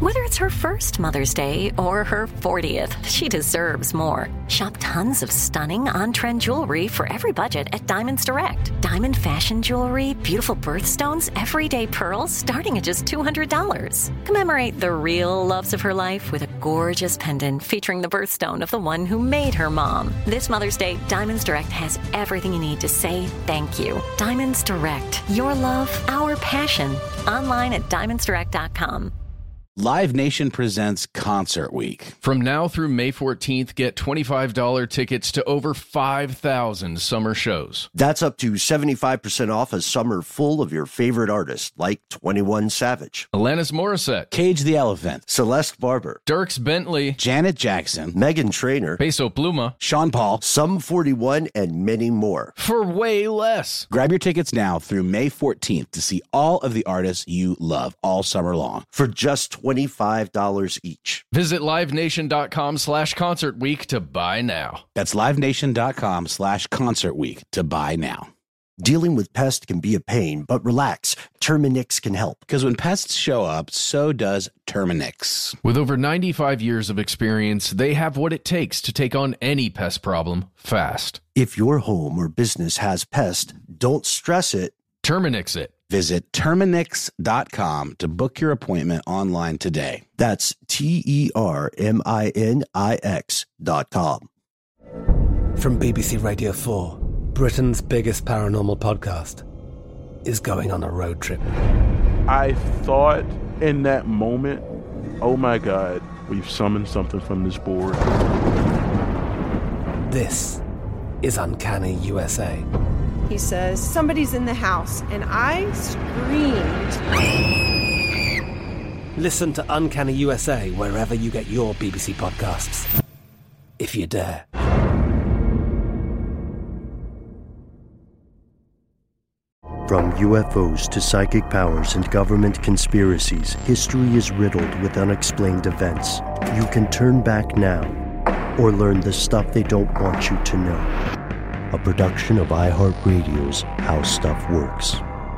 Whether it's her first Mother's Day or her 40th, she deserves more. Shop tons of stunning on-trend jewelry for every budget at Diamonds Direct. Diamond fashion jewelry, beautiful birthstones, everyday pearls starting at just $200. Commemorate the real loves of her life with a gorgeous pendant featuring the birthstone of the one who made her mom. This Mother's Day, Diamonds Direct has everything you need to say thank you. Diamonds Direct. Your love, our passion. Online at diamondsdirect.com. Live Nation presents Concert Week. From now through May 14th, get $25 tickets to over 5,000 summer shows. That's up to 75% off a summer full of your favorite artists, like 21 Savage, Alanis Morissette, Cage the Elephant, Celeste Barber, Dierks Bentley, Janet Jackson, Meghan Trainor, Peso Pluma, Sean Paul, Sum 41, and many more. for way less. Grab your tickets now through May 14th to see all of the artists you love all summer long. For just $25 each. Visit livenation.com/concert week to buy now. That's livenation.com/concert week to buy now. Dealing with pests can be a pain, but relax. Terminix can help. Because when pests show up, so does Terminix. With over 95 years of experience, they have what it takes to take on any pest problem fast. If your home or business has pests, don't stress it. Terminix it. Visit Terminix.com to book your appointment online today. That's TERMINIX.com. From BBC Radio 4, Britain's biggest paranormal podcast is going on a road trip. I thought in that moment, oh my God, we've summoned something from this board. This is Uncanny USA. He says, somebody's in the house, and I screamed. Listen to Uncanny USA wherever you get your BBC podcasts, if you dare. From UFOs to psychic powers and government conspiracies, history is riddled with unexplained events. You can turn back now or learn the stuff they don't want you to know. A production of iHeartRadio's How Stuff Works.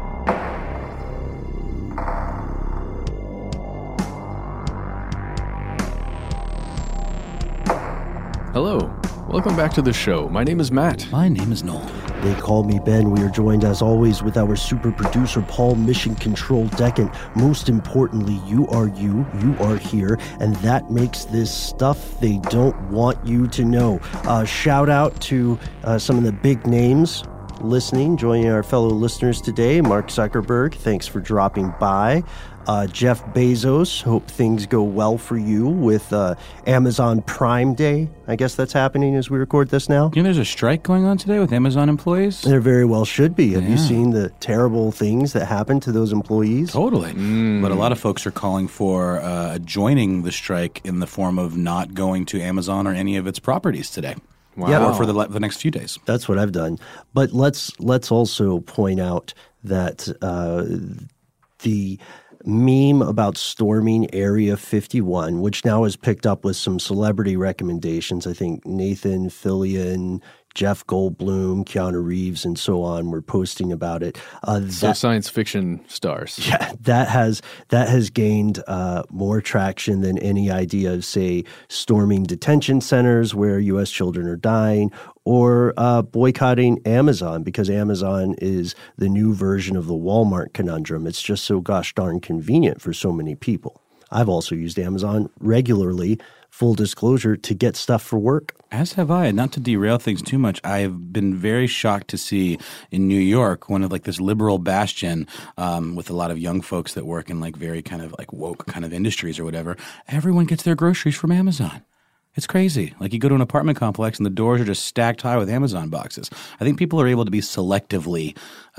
Hello. Welcome back to the show. My name is Matt. My name is Noel. They call me Ben. We are joined, as always, with our super producer, Paul Mission Control Deccan. Most importantly, you are here, and that makes this stuff they don't want you to know. Shout out to some of the big names listening, joining our fellow listeners today. Mark Zuckerberg, thanks for dropping by. Jeff Bezos, hope things go well for you with Amazon Prime Day. I guess that's happening as we record this now. You know, there's a strike going on today with Amazon employees? There very well should be. Have you seen the terrible things that happen to those employees? Totally. But a lot of folks are calling for joining the strike in the form of not going to Amazon or any of its properties today. Wow. Yeah, or for the next few days. That's what I've done. But let's also point out that the meme about storming Area 51, which now has picked up with some celebrity recommendations. I think Nathan Fillion, Jeff Goldblum, Keanu Reeves, and so on were posting about it. So science fiction stars. Yeah, that has gained more traction than any idea of, say, storming detention centers where U.S. children are dying, or boycotting Amazon, because Amazon is the new version of the Walmart conundrum. It's just so gosh darn convenient for so many people. I've also used Amazon regularly, full disclosure, to get stuff for work. As have I. Not to derail things too much, I have been very shocked to see in New York, one of like this liberal bastion with a lot of young folks that work in like very kind of like woke kind of industries or whatever, everyone gets their groceries from Amazon. It's crazy. Like you go to an apartment complex and the doors are just stacked high with Amazon boxes. I think people are able to be selectively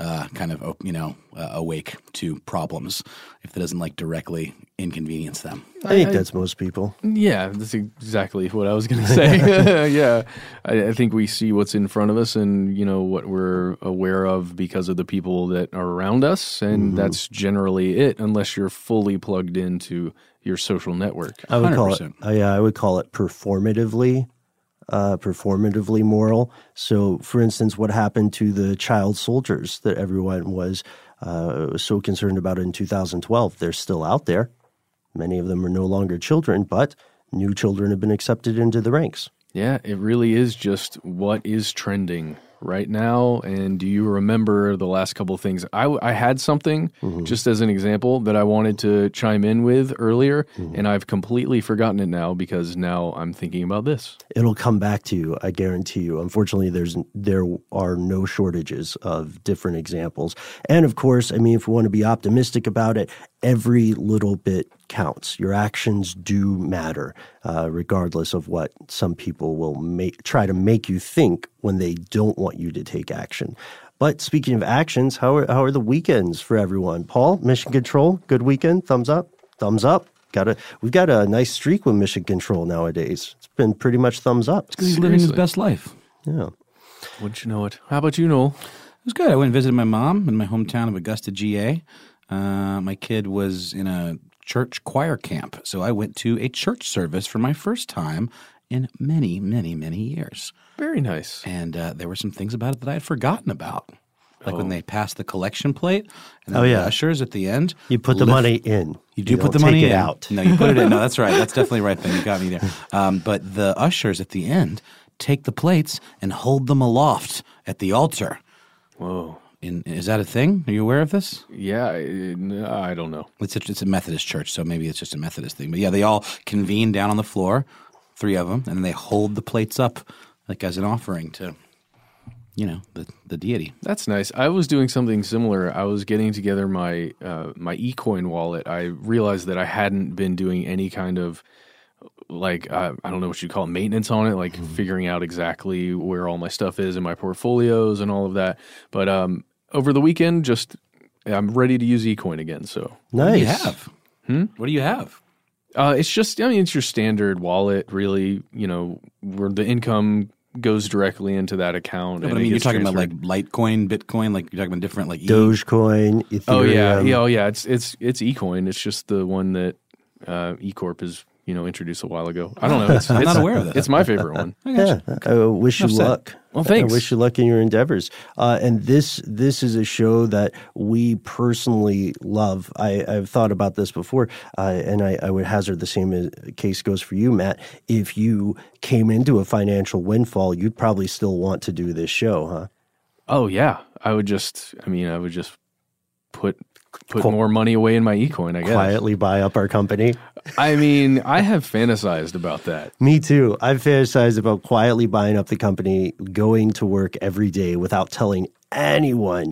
awake to problems if that doesn't like directly inconvenience them. I think that's most people. Yeah, that's exactly what I was going to say. Yeah, I think we see what's in front of us and, what we're aware of because of the people that are around us, and that's generally it, unless you're fully plugged into your social network. I would 100%. I would call it performatively moral. So, for instance, what happened to the child soldiers that everyone was so concerned about in 2012? They're still out there. Many of them are no longer children, but new children have been accepted into the ranks. Yeah, it really is just what is trending right now. And do you remember the last couple of things? I had something, just as an example, that I wanted to chime in with earlier, and I've completely forgotten it now because now I'm thinking about this. It'll come back to you, I guarantee you. Unfortunately, there are no shortages of different examples. And of course, I mean, if we want to be optimistic about it, every little bit counts. Your actions do matter, regardless of what some people will try to make you think when they don't want you to take action. But speaking of actions, how are the weekends for everyone? Paul, Mission Control, good weekend? Thumbs up? Thumbs up. We've got a nice streak with Mission Control nowadays. It's been pretty much thumbs up. Because he's living his best life. Yeah. Wouldn't you know it? How about you, Noel? It was good. I went and visited my mom in my hometown of Augusta, GA. My kid was in a church choir camp, so I went to a church service for my first time in many, many, many years. Very nice. And there were some things about it that I had forgotten about. Like when they passed the collection plate and then the ushers at the end. You put the money in. You do put the money in. Out. No, you put it in. No, that's right. That's definitely right then. You got me there. But the ushers at the end take the plates and hold them aloft at the altar. Whoa. Is that a thing? Are you aware of this? Yeah, I don't know. It's a Methodist church, so maybe it's just a Methodist thing. But yeah, they all convene down on the floor, 3 of them, and then they hold the plates up like as an offering to, the deity. That's nice. I was doing something similar. I was getting together my eCoin wallet. I realized that I hadn't been doing any kind of I don't know what you'd call it, maintenance on it, like figuring out exactly where all my stuff is in my portfolios and all of that. But over the weekend, I'm ready to use eCoin again. So nice. What do you have? What do you have? It's just, it's your standard wallet, really, where the income goes directly into that account. No, but I mean, you're talking about like Litecoin, Bitcoin, like you're talking about different like Dogecoin, Ethereum. Oh yeah. It's eCoin. It's just the one that eCorp is introduced a while ago. I don't know. I'm not aware of that. It's my favorite one. Yeah, I wish you luck. Well, thanks. I wish you luck in your endeavors. And this is a show that we personally love. I've thought about this before, and I would hazard the same case goes for you, Matt. If you came into a financial windfall, you'd probably still want to do this show, huh? Oh yeah, I would just put more money away in my eCoin, I guess. Quietly buy up our company. I mean, I have fantasized about that. Me too. I've fantasized about quietly buying up the company, going to work every day without telling anyone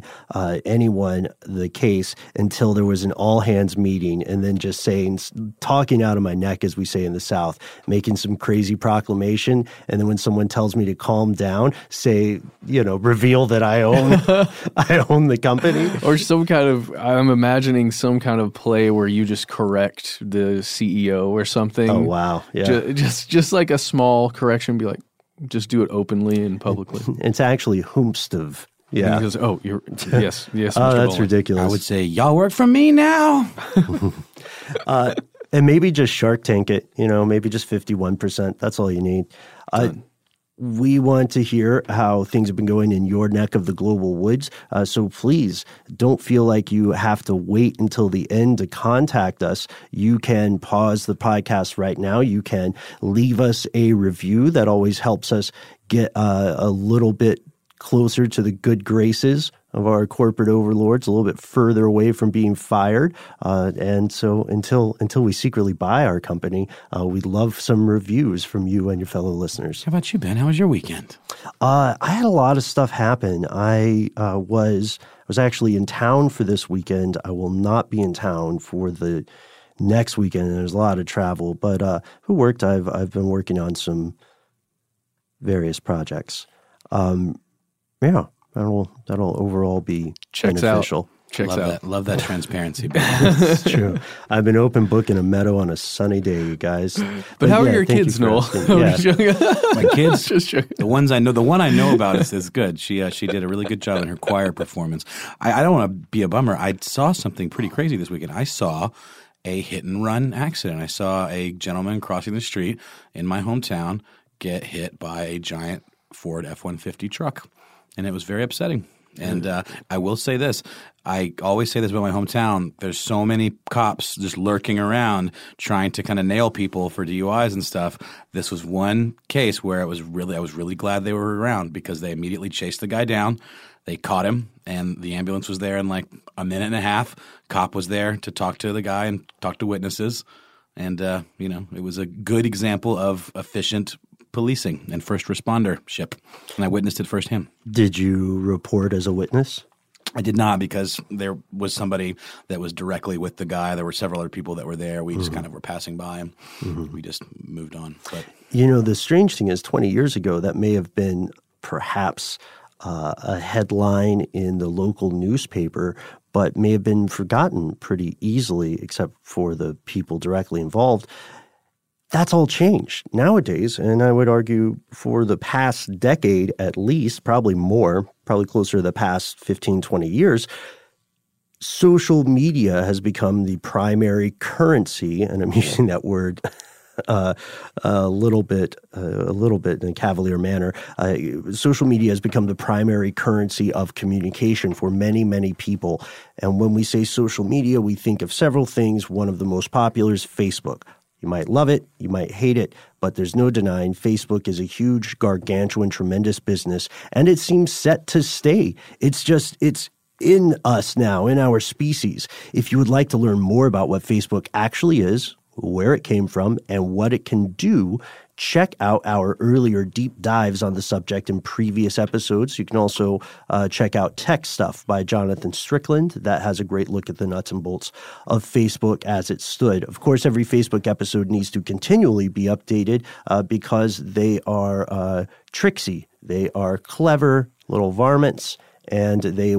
the case until there was an all-hands meeting, and then just talking out of my neck, as we say in the South, making some crazy proclamation, and then when someone tells me to calm down, reveal that I own the company. Or I'm imagining some kind of play where you just correct the CEO or something. Oh, wow. Yeah. Just like a small correction, be like, just do it openly and publicly. It's actually Humstov. Yeah. And he goes, yes, Mr. Oh, that's Bowling. ridiculous. I would say, y'all work for me now. And maybe just Shark Tank it, maybe just 51%. That's all you need. We want to hear how things have been going in your neck of the global woods. So please don't feel like you have to wait until the end to contact us. You can pause the podcast right now. You can leave us a review. That always helps us get a little bit closer to the good graces of our corporate overlords, a little bit further away from being fired. And so until we secretly buy our company, we'd love some reviews from you and your fellow listeners. How about you, Ben? How was your weekend? I had a lot of stuff happen. I was actually in town for this weekend. I will not be in town for the next weekend. There's a lot of travel, but who worked? I've been working on some various projects. Yeah, that'll overall be beneficial. Checks out. Love that transparency. It's true. I've been open book in a meadow on a sunny day, you guys. But how are your kids, Noel? My kids, the one I know about is good. She did a really good job in her choir performance. I don't want to be a bummer. I saw something pretty crazy this weekend. I saw a hit and run accident. I saw a gentleman crossing the street in my hometown get hit by a giant Ford F-150 truck. And it was very upsetting. And I will say this. I always say this about my hometown. There's so many cops just lurking around trying to kind of nail people for DUIs and stuff. This was one case where I was really glad they were around because they immediately chased the guy down. They caught him, and the ambulance was there in like a minute and a half. Cop was there to talk to the guy and talk to witnesses. And, it was a good example of efficient policing and first respondership. And I witnessed it firsthand. Did you report as a witness? I did not because there was somebody that was directly with the guy. There were several other people that were there. We just kind of were passing by him. We just moved on. But the strange thing is 20 years ago, that may have been perhaps a headline in the local newspaper, but may have been forgotten pretty easily except for the people directly involved. That's all changed nowadays, and I would argue for the past decade at least, probably more, probably closer to the past 15, 20 years, social media has become the primary currency, and I'm using that word a little bit in a cavalier manner. Social media has become the primary currency of communication for many, many people. And when we say social media, we think of several things. One of the most popular is Facebook. You might love it, you might hate it, but there's no denying Facebook is a huge, gargantuan, tremendous business, and it seems set to stay. It's in us now, in our species. If you would like to learn more about what Facebook actually is, where it came from, and what it can do, check out our earlier deep dives on the subject in previous episodes. You can also check out Tech Stuff by Jonathan Strickland. That has a great look at the nuts and bolts of Facebook as it stood. Of course, every Facebook episode needs to continually be updated because they are tricksy. They are clever little varmints, and they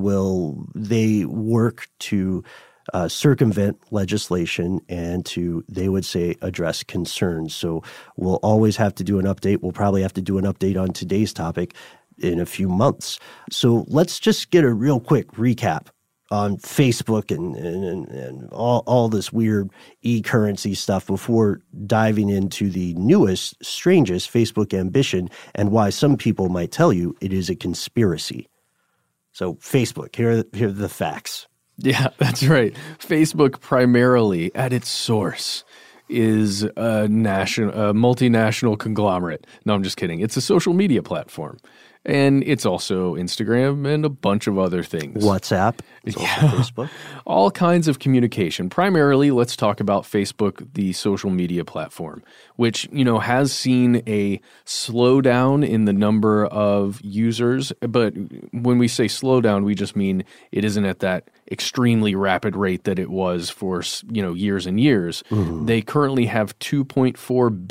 work to circumvent legislation and to, they would say, address concerns. So we'll always have to do an update. We'll probably have to do an update on today's topic in a few months. So let's just get a real quick recap on Facebook and all this weird e-currency stuff before diving into the newest, strangest Facebook ambition and why some people might tell you it is a conspiracy. So Facebook, here are the facts. Yeah, that's right. Facebook primarily at its source is a multinational conglomerate. No, I'm just kidding. It's a social media platform. And it's also Instagram and a bunch of other things. WhatsApp. It's also Facebook. All kinds of communication. Primarily, let's talk about Facebook, the social media platform, which, has seen a slowdown in the number of users. But when we say slowdown, we just mean it isn't at that extremely rapid rate that it was for, years and years. Mm-hmm. They currently have 2.4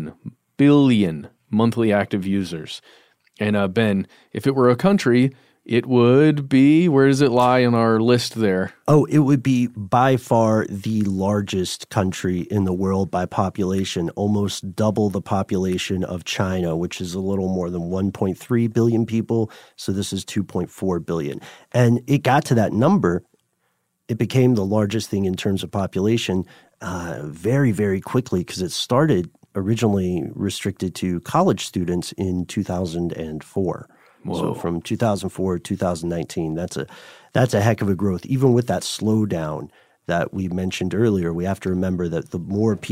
billion monthly active users. And Ben, if it were a country, it would be, where does it lie on our list there? Oh, it would be by far the largest country in the world by population, almost double the population of China, which is a little more than 1.3 billion people. So this is 2.4 billion. And it got to that number. It became the largest thing in terms of population very, very quickly because it started originally restricted to college students in 2004. Whoa. So from 2004 to 2019, that's a heck of a growth. Even with that slowdown that we mentioned earlier, we have to remember that the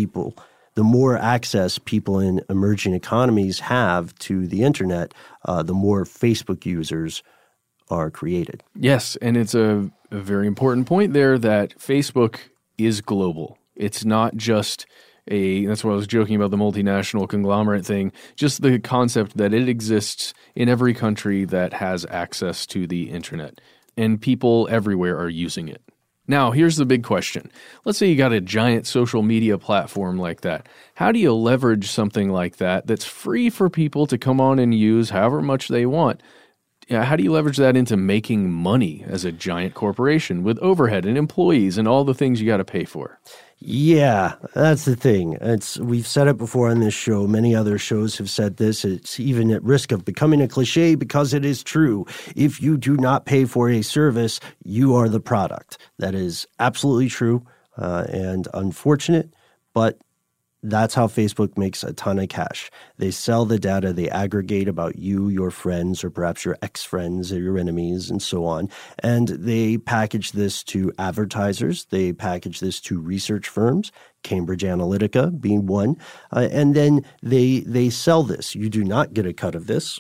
more access people in emerging economies have to the internet, the more Facebook users are created. Yes, and it's a very important point there that Facebook is global. It's not just that's why I was joking about the multinational conglomerate thing, just the concept that it exists in every country that has access to the internet, and people everywhere are using it. Now, here's the big question. Let's say you got a giant social media platform like that. How do you leverage something like that that's free for people to come on and use however much they want? How do you leverage that into making money as a giant corporation with overhead and employees and all the things you got to pay for? Yeah, that's the thing. We've said it before on this show. Many other shows have said this. It's even at risk of becoming a cliche because it is true. If you do not pay for a service, you are the product. That is absolutely true and unfortunate, but That's how Facebook makes a ton of cash. They sell the data they aggregate about you, your friends, or perhaps your ex-friends or your enemies, and so on. And they package this to advertisers. They package this to research firms, Cambridge Analytica being one. And then they sell this. You do not get a cut of this.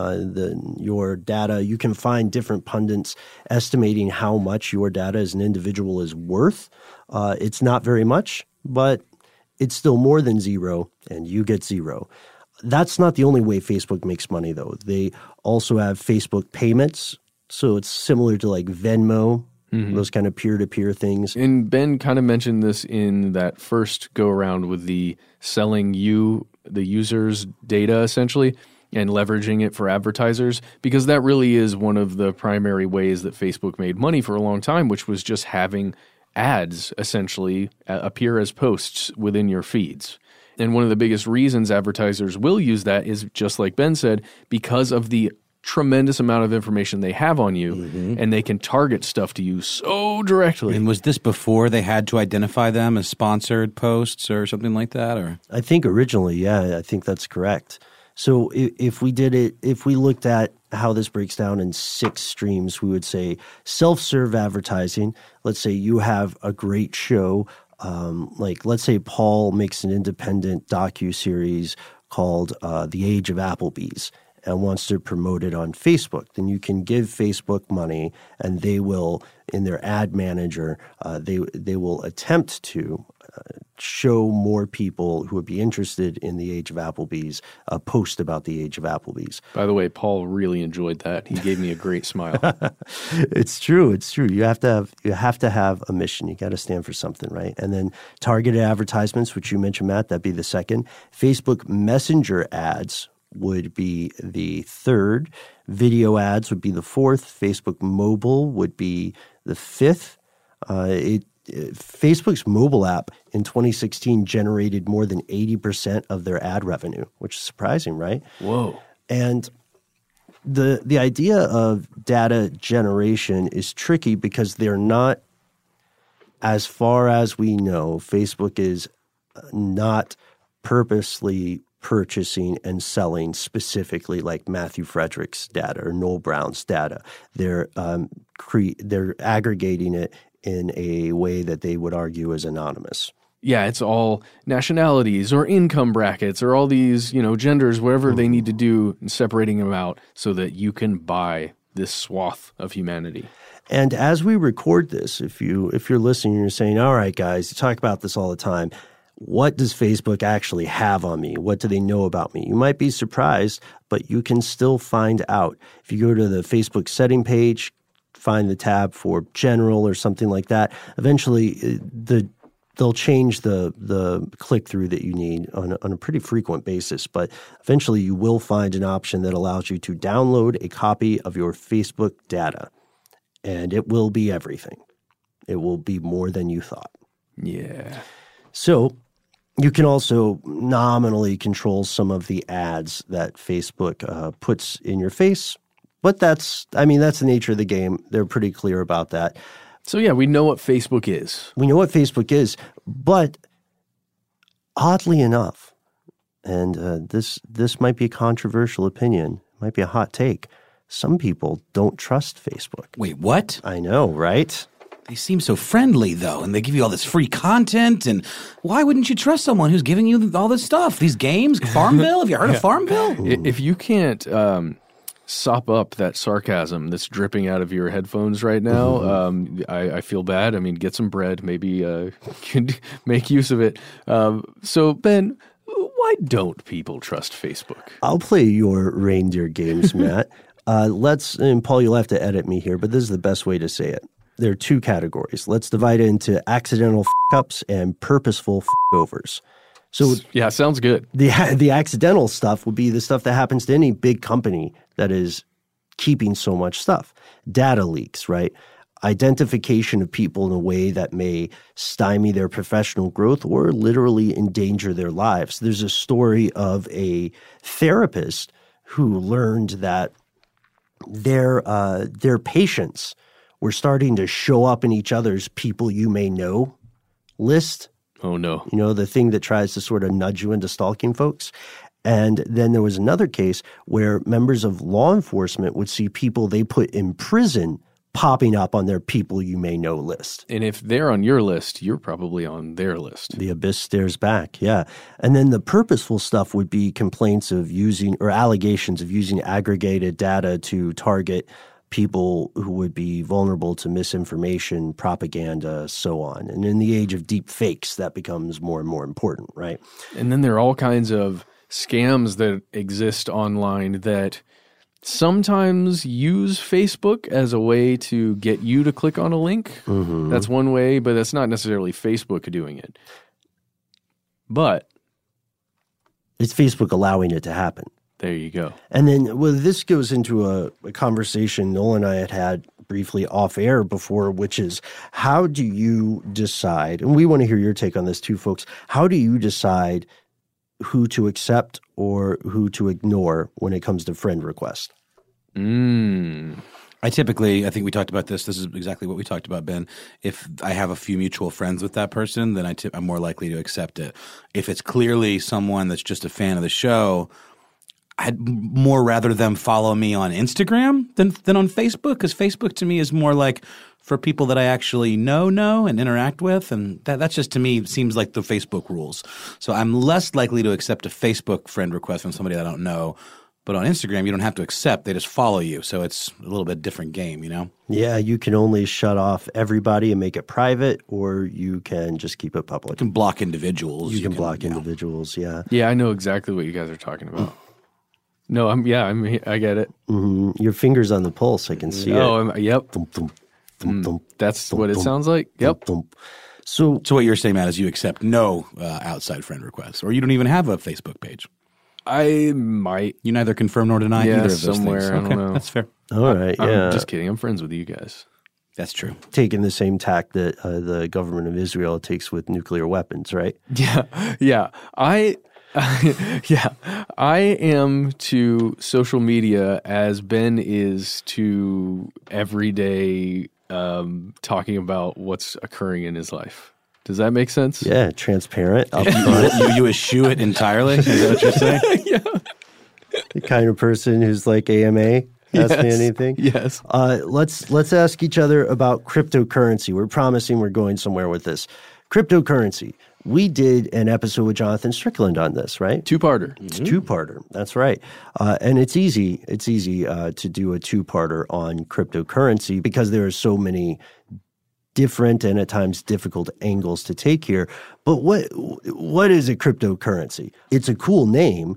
Your data, you can find different pundits estimating how much your data as an individual is worth. It's not very much, but it's still more than zero, and you get zero. That's not the only way Facebook makes money, though. They also have Facebook payments, so it's similar to like Venmo, those kind of peer-to-peer things. And Ben kind of mentioned this in that first go-around with the selling you, the user's data, essentially, and leveraging it for advertisers, because that really is one of the primary ways that Facebook made money for a long time, which was just having ads essentially appear as posts within your feeds. And one of the biggest reasons advertisers will use that is, just like Ben said, because of the tremendous amount of information they have on you, and they can target stuff to you so directly. And was this before they had to identify them as sponsored posts or something like that? Or I think originally, yeah, I think that's correct. So if we looked at how this breaks down in 6 streams, we would say self-serve advertising. Let's say you have a great show. Like let's say Paul makes an independent docuseries called The Age of Applebee's and wants to promote it on Facebook. Then you can give Facebook money, and they will, in their ad manager, they will attempt to show more people who would be interested in the Age of Applebee's a post about the Age of Applebee's. By the way, Paul really enjoyed that. He gave me a great smile. It's true. It's true. You have to have a mission. You got to stand for something, right? And then targeted advertisements, which you mentioned, Matt, that'd be the second. Facebook Messenger ads would be the third. Video ads would be the fourth. Facebook Mobile would be the fifth. Facebook's mobile app in 2016 generated more than 80% of their ad revenue, which is surprising, right? Whoa. And the idea of data generation is tricky because they're not, as far as we know, Facebook is not purposely purchasing and selling specifically like Matthew Frederick's data or Noel Brown's data. They're aggregating it in a way that they would argue is anonymous. Yeah, it's all nationalities or income brackets or all these, genders, whatever they need to do, and separating them out so that you can buy this swath of humanity. And as we record this, if you're listening and you're saying, all right, guys, you talk about this all the time, what does Facebook actually have on me? What do they know about me? You might be surprised, but you can still find out. If you go to the Facebook setting page, find the tab for general or something like that, eventually they'll change the click-through that you need on a pretty frequent basis. But eventually you will find an option that allows you to download a copy of your Facebook data. And it will be everything. It will be more than you thought. Yeah. So you can also nominally control some of the ads that Facebook puts in your face. But that's the nature of the game. They're pretty clear about that. So yeah, we know what Facebook is. We know what Facebook is. But oddly enough, and this might be a controversial opinion, might be a hot take, some people don't trust Facebook. Wait, what? I know, right? They seem so friendly, though, and they give you all this free content. And why wouldn't you trust someone who's giving you all this stuff? These games, Farmville? Have you heard of Farmville? If you can't sop up that sarcasm that's dripping out of your headphones right now, I feel bad. I mean, get some bread. Maybe you can make use of it. So, Ben, why don't people trust Facebook? I'll play your reindeer games, Matt. And Paul, you'll have to edit me here, but this is the best way to say it. There are 2 categories. Let's divide it into accidental f-ups and purposeful f-overs. So yeah, sounds good. The accidental stuff would be the stuff that happens to any big company that is keeping so much stuff. Data leaks, right? Identification of people in a way that may stymie their professional growth or literally endanger their lives. There's a story of a therapist who learned that their patients were starting to show up in each other's people you may know list Oh, no. You know, the thing that tries to sort of nudge you into stalking folks. And then there was another case where members of law enforcement would see people they put in prison popping up on their people you may know list. And if they're on your list, you're probably on their list. The abyss stares back, yeah. And then the purposeful stuff would be complaints of using or allegations of using aggregated data to target people who would be vulnerable to misinformation, propaganda, so on. And in the age of deep fakes, that becomes more and more important, right? And then there are all kinds of scams that exist online that sometimes use Facebook as a way to get you to click on a link. Mm-hmm. That's one way, but that's not necessarily Facebook doing it. But it's Facebook allowing it to happen. There you go. And then, well, this goes into a conversation Noel and I had briefly off air before, which is how do you decide, and we want to hear your take on this too, folks, how do you decide who to accept or who to ignore when it comes to friend requests? I think we talked about this. This is exactly what we talked about, Ben. If I have a few mutual friends with that person, then I'm more likely to accept it. If it's clearly someone that's just a fan of the show, I'd more rather them follow me on Instagram than on Facebook, because Facebook to me is more like for people that I actually know and interact with, and that's just to me seems like the Facebook rules. So I'm less likely to accept a Facebook friend request from somebody that I don't know. But on Instagram, you don't have to accept. They just follow you. So it's a little bit different game, you know? Yeah, you can only shut off everybody and make it private, or you can just keep it public. You can block individuals. You can block individuals, yeah. Yeah, I know exactly what you guys are talking about. No, I get it. Mm-hmm. Your finger's on the pulse. I can see it. Oh, yep. Thump, thump, thump, thump, That's thump, what it thump, sounds like. Yep. thump, thump. So what you're saying, Matt, is you accept no outside friend requests, or you don't even have a Facebook page. I might. You neither confirm nor deny either of those somewhere, things. I don't know. That's fair. all right, yeah. I'm just kidding. I'm friends with you guys. That's true. Taking the same tack that the government of Israel takes with nuclear weapons, right? Yeah. I am to social media as Ben is to everyday talking about what's occurring in his life. Does that make sense? Yeah, transparent, upfront. You eschew it entirely? Is that what you're saying? Yeah. The kind of person who's like AMA. Ask me anything. Yes. Let's ask each other about cryptocurrency. We're promising we're going somewhere with this. Cryptocurrency. We did an episode with Jonathan Strickland on this, right? Two-parter. It's a two-parter. That's right. And it's easy. It's easy to do a two-parter on cryptocurrency because there are so many different and at times difficult angles to take here. But what is a cryptocurrency? It's a cool name,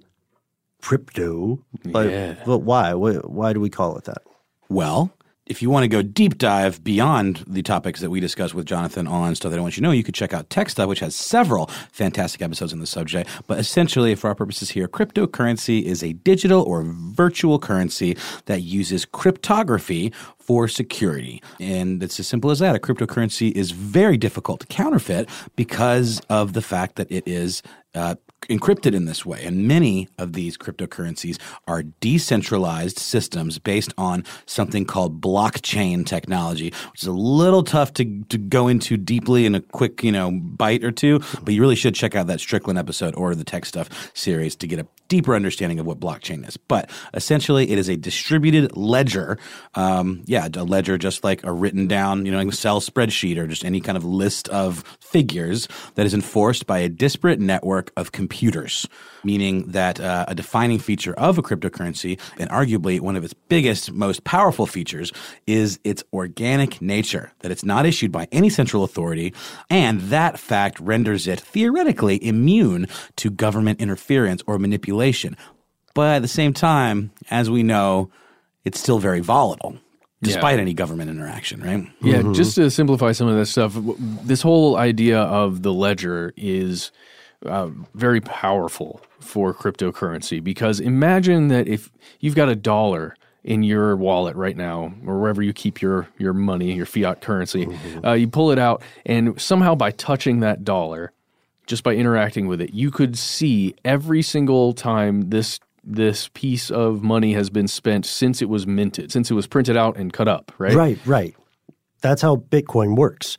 crypto. But why? Why do we call it that? Well, if you want to go deep dive beyond the topics that we discussed with Jonathan on Stuff That I Want You to Know, you could check out Tech Stuff, which has several fantastic episodes on the subject. But essentially, for our purposes here, cryptocurrency is a digital or virtual currency that uses cryptography for security. And it's as simple as that. A cryptocurrency is very difficult to counterfeit because of the fact that it is encrypted in this way. And many of these cryptocurrencies are decentralized systems based on something called blockchain technology, which is a little tough to go into deeply in a quick, bite or two, but you really should check out that Strickland episode or the Tech Stuff series to get a deeper understanding of what blockchain is. But essentially, it is a distributed ledger. A ledger just like a written down, Excel spreadsheet or just any kind of list of figures that is enforced by a disparate network of computers, meaning that a defining feature of a cryptocurrency, and arguably one of its biggest, most powerful features, is its organic nature, that it's not issued by any central authority, and that fact renders it theoretically immune to government interference or manipulation. But at the same time, as we know, it's still very volatile. Despite any government interaction, right? Yeah, just to simplify some of this stuff, this whole idea of the ledger is very powerful for cryptocurrency, because imagine that if you've got $1 in your wallet right now, or wherever you keep your money, your fiat currency, you pull it out, and somehow by touching that dollar, just by interacting with it, you could see every single time this piece of money has been spent since it was minted, since it was printed out and cut up, right? Right. That's how Bitcoin works.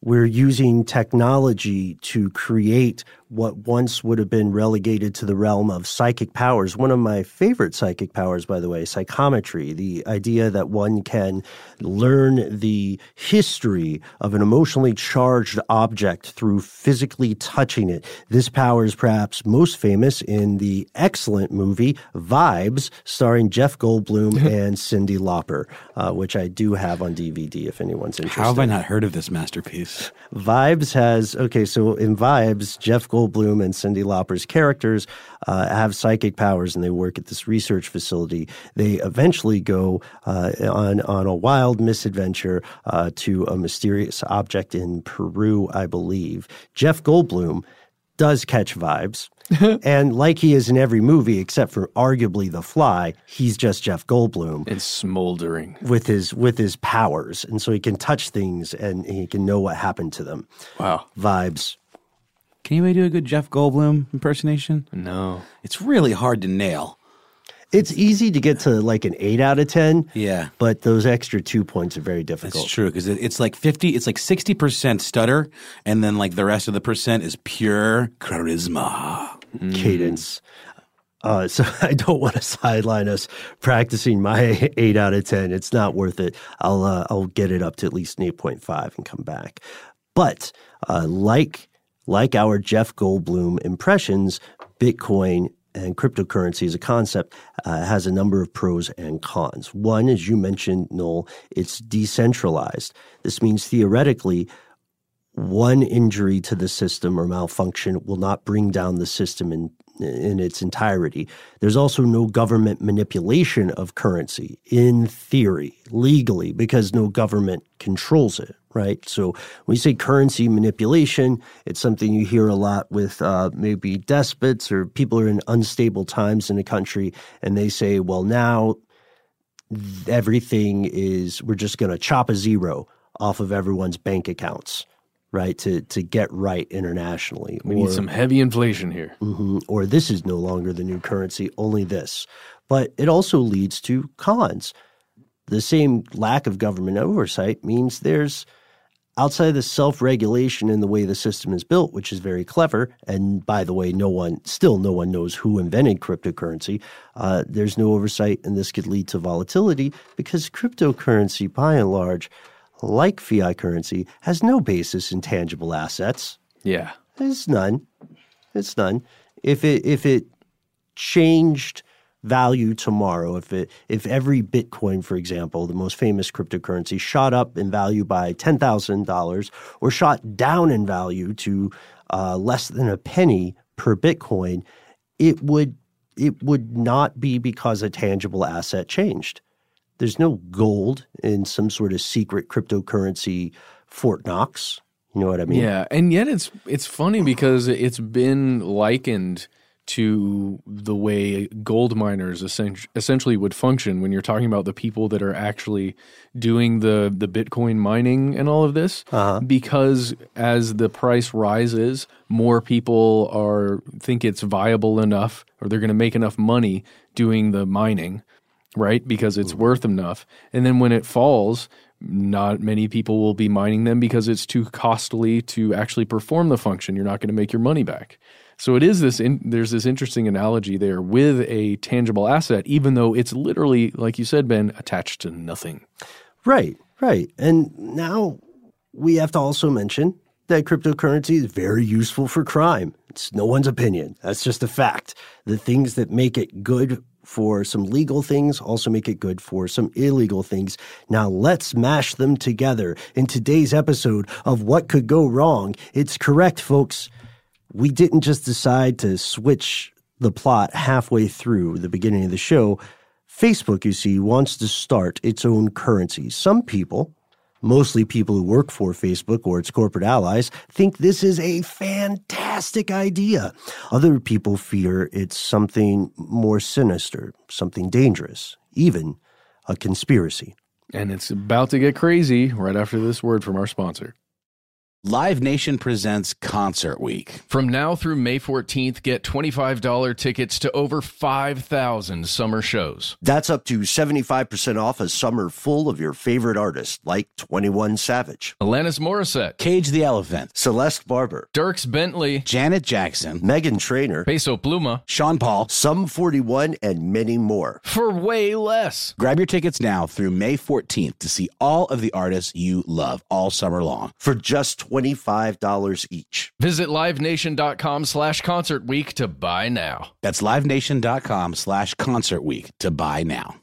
we're using technology to create what once would have been relegated to the realm of psychic powers. One of my favorite psychic powers, by the way, psychometry, the idea that one can learn the history of an emotionally charged object through physically touching it. This power is perhaps most famous in the excellent movie Vibes, starring Jeff Goldblum and Cyndi Lauper, which I do have on DVD if anyone's interested. How have I not heard of this masterpiece? Vibes has, so in Vibes, Jeff Goldblum and Cyndi Lauper's characters have psychic powers, and they work at this research facility. They eventually go on a wild misadventure to a mysterious object in Peru, I believe. Jeff Goldblum does catch vibes. And like he is in every movie, except for arguably The Fly, he's just Jeff Goldblum. And smoldering. With his powers. And so he can touch things and he can know what happened to them. Wow. Vibes. Can anybody do a good Jeff Goldblum impersonation? No. It's really hard to nail. It's easy to get to like an 8 out of 10. Yeah. But those extra 2 points are very difficult. That's true, because it's like 60% stutter, and then like the rest of the percent is pure charisma. Cadence. So I don't want to sideline us practicing my 8 out of 10. It's not worth it. I'll get it up to at least an 8.5 and come back. But like our Jeff Goldblum impressions, Bitcoin and cryptocurrency as a concept has a number of pros and cons. One, as you mentioned, Noel, it's decentralized. This means theoretically, one injury to the system or malfunction will not bring down the system in its entirety. There's also no government manipulation of currency in theory, legally, because no government controls it, right? So when you say currency manipulation, it's something you hear a lot with maybe despots or people who are in unstable times in a country, and they say, well, now everything is, we're just going to chop a zero off of everyone's bank accounts, right, to get right internationally. We need some heavy inflation here. Or this is no longer the new currency, only this. But it also leads to cons. The same lack of government oversight means there's, outside of the self-regulation in the way the system is built, which is very clever, and by the way, no one knows who invented cryptocurrency, there's no oversight, and this could lead to volatility because cryptocurrency, by and large, like fiat currency, has no basis in tangible assets. Yeah. It's none. It's none. If it changed value tomorrow, if every Bitcoin, for example, the most famous cryptocurrency, shot up in value by $10,000 or shot down in value to less than a penny per Bitcoin, it would not be because a tangible asset changed. There's no gold in some sort of secret cryptocurrency Fort Knox. You know what I mean? Yeah, and yet it's funny because it's been likened to the way gold miners essentially would function when you're talking about the people that are actually doing the Bitcoin mining and all of this. Because as the price rises, more people think it's viable enough, or they're going to make enough money doing the mining, right? Because it's worth enough. And then when it falls, not many people will be mining them because it's too costly to actually perform the function. You're not going to make your money back. So it is there's this interesting analogy there with a tangible asset, even though it's literally, like you said, Ben, attached to nothing. Right. And now we have to also mention that cryptocurrency is very useful for crime. It's no one's opinion. That's just a fact. The things that make it good for some legal things also make it good for some illegal things. Now let's mash them together in today's episode of What Could Go Wrong. It's correct, folks. We didn't just decide to switch the plot halfway through the beginning of the show. Facebook, you see, wants to start its own currency. Some people, mostly people who work for Facebook or its corporate allies, think this is a fantastic idea. Other people fear it's something more sinister, something dangerous, even a conspiracy. And it's about to get crazy right after this word from our sponsor. Live Nation presents Concert Week. From now through May 14th, get $25 tickets to over 5,000 summer shows. That's up to 75% off a summer full of your favorite artists, like 21 Savage, Alanis Morissette, Cage the Elephant, Celeste Barber, Dierks Bentley, Janet Jackson, Meghan Trainor, Peso Pluma, Sean Paul, Sum 41, and many more. for way less. Grab your tickets now through May 14th to see all of the artists you love all summer long. For just $25 each. Visit livenation.com/concert week to buy now. That's livenation.com/concert week to buy now.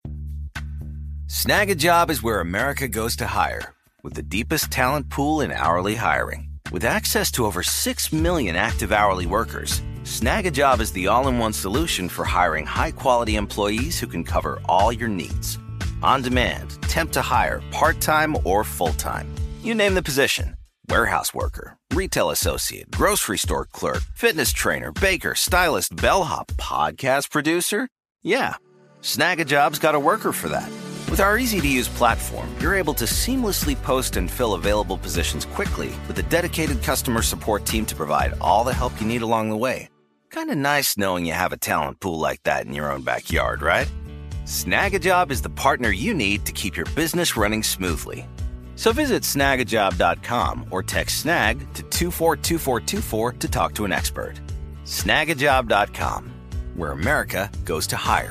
Snag a Job is where America goes to hire, with the deepest talent pool in hourly hiring. With access to over 6 million active hourly workers, Snag a Job is the all-in-one solution for hiring high-quality employees who can cover all your needs. On demand, temp to hire, part-time or full-time. You name the position. Warehouse worker, retail associate, grocery store clerk, fitness trainer, baker, stylist, bellhop, podcast producer. Yeah, Snag a Job's got a worker for that. With our easy-to-use platform, you're able to seamlessly post and fill available positions quickly with a dedicated customer support team to provide all the help you need along the way. Kind of nice knowing you have a talent pool like that in your own backyard, right? Snag a Job is the partner you need to keep your business running smoothly. So visit snagajob.com or text snag to 242424 to talk to an expert. Snagajob.com, where America goes to hire.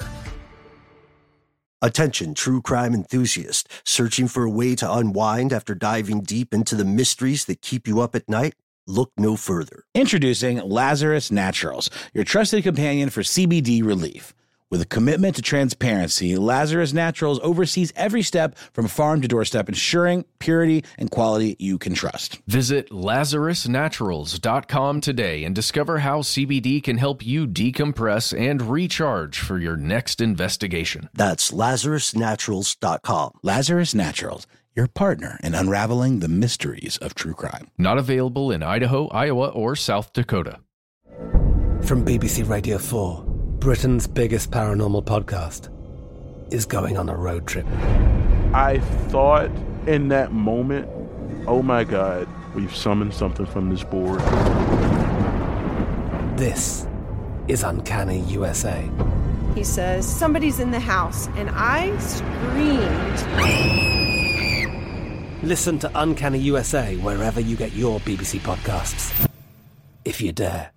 Attention, true crime enthusiast. Searching for a way to unwind after diving deep into the mysteries that keep you up at night? Look no further. Introducing Lazarus Naturals, your trusted companion for CBD relief. With a commitment to transparency, Lazarus Naturals oversees every step from farm to doorstep, ensuring purity and quality you can trust. Visit LazarusNaturals.com today and discover how CBD can help you decompress and recharge for your next investigation. That's LazarusNaturals.com. Lazarus Naturals, your partner in unraveling the mysteries of true crime. Not available in Idaho, Iowa, or South Dakota. From BBC Radio 4, Britain's biggest paranormal podcast is going on a road trip. I thought in that moment, oh my God, we've summoned something from this board. This is Uncanny USA. He says, somebody's in the house, and I screamed. Listen to Uncanny USA wherever you get your BBC podcasts, if you dare.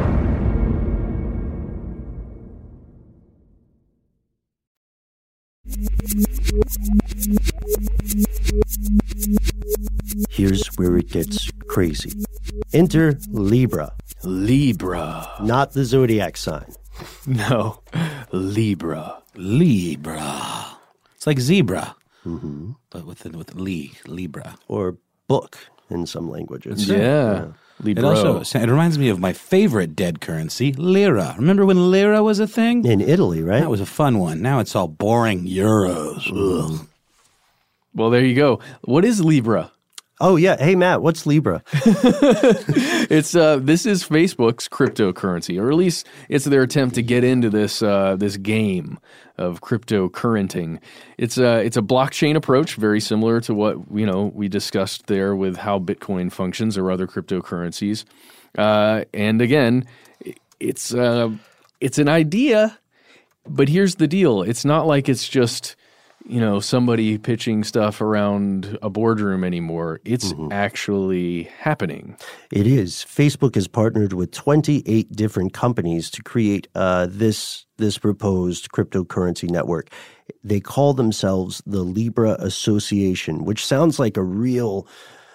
Here's where it gets crazy. Enter Libra. Libra. Not the zodiac sign. No, Libra. Libra. It's like zebra, but with Libra. Or book in some languages. Yeah. Libra. It reminds me of my favorite dead currency, lira. Remember when lira was a thing? In Italy, right? That was a fun one. Now it's all boring euros. Ugh. Well, there you go. What is Libra? Oh, yeah. Hey, Matt, what's Libra? This is Facebook's cryptocurrency, or at least it's their attempt to get into this game of cryptocurrenting. It's a blockchain approach, very similar to what we discussed there with how Bitcoin functions or other cryptocurrencies. And again, it's an idea, but here's the deal: it's not like it's just somebody pitching stuff around a boardroom anymore. It's actually happening. It is. Facebook has partnered with 28 different companies to create this proposed cryptocurrency network. They call themselves the Libra Association, which sounds like a real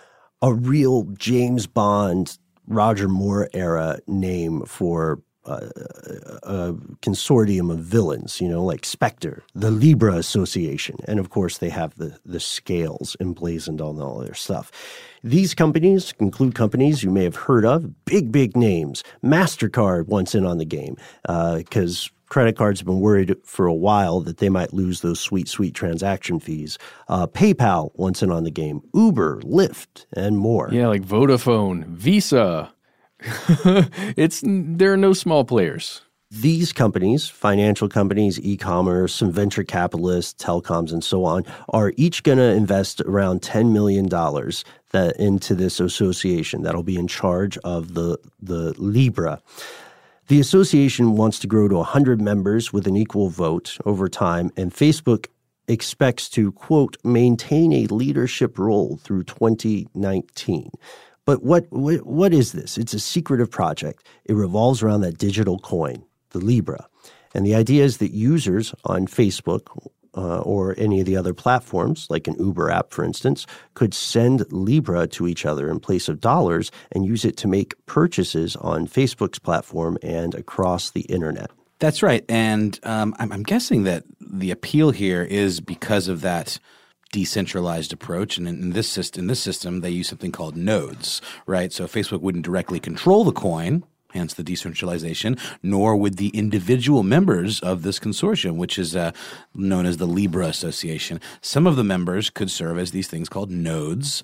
James Bond, Roger Moore era name for a consortium of villains, like Spectre, the Libra Association. And of course, they have the scales emblazoned on all their stuff. These companies include companies you may have heard of, big names. MasterCard wants in on the game because credit cards have been worried for a while that they might lose those sweet transaction fees. PayPal wants in on the game, Uber, Lyft, and more. Yeah, like Vodafone, Visa. There are no small players. These companies, financial companies, e-commerce, some venture capitalists, telecoms, and so on, are each going to invest around $10 million into this association that'll be in charge of the Libra. The association wants to grow to 100 members with an equal vote over time, and Facebook expects to, quote, maintain a leadership role through 2019. But what is this? It's a secretive project. It revolves around that digital coin, the Libra. And the idea is that users on Facebook or any of the other platforms, like an Uber app, for instance, could send Libra to each other in place of dollars and use it to make purchases on Facebook's platform and across the internet. That's right. And I'm guessing that the appeal here is because of that decentralized approach. And in this system, they use something called nodes, right? So Facebook wouldn't directly control the coin, hence the decentralization, nor would the individual members of this consortium, which is known as the Libra Association. Some of the members could serve as these things called nodes,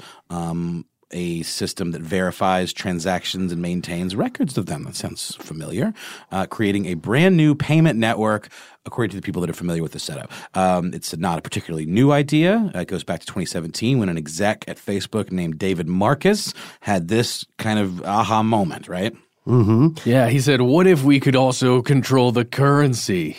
a system that verifies transactions and maintains records of them. That sounds familiar. Creating a brand new payment network, according to the people that are familiar with the setup. It's not a particularly new idea. It goes back to 2017 when an exec at Facebook named David Marcus had this kind of aha moment, right? Mm-hmm. Yeah, he said, what if we could also control the currency?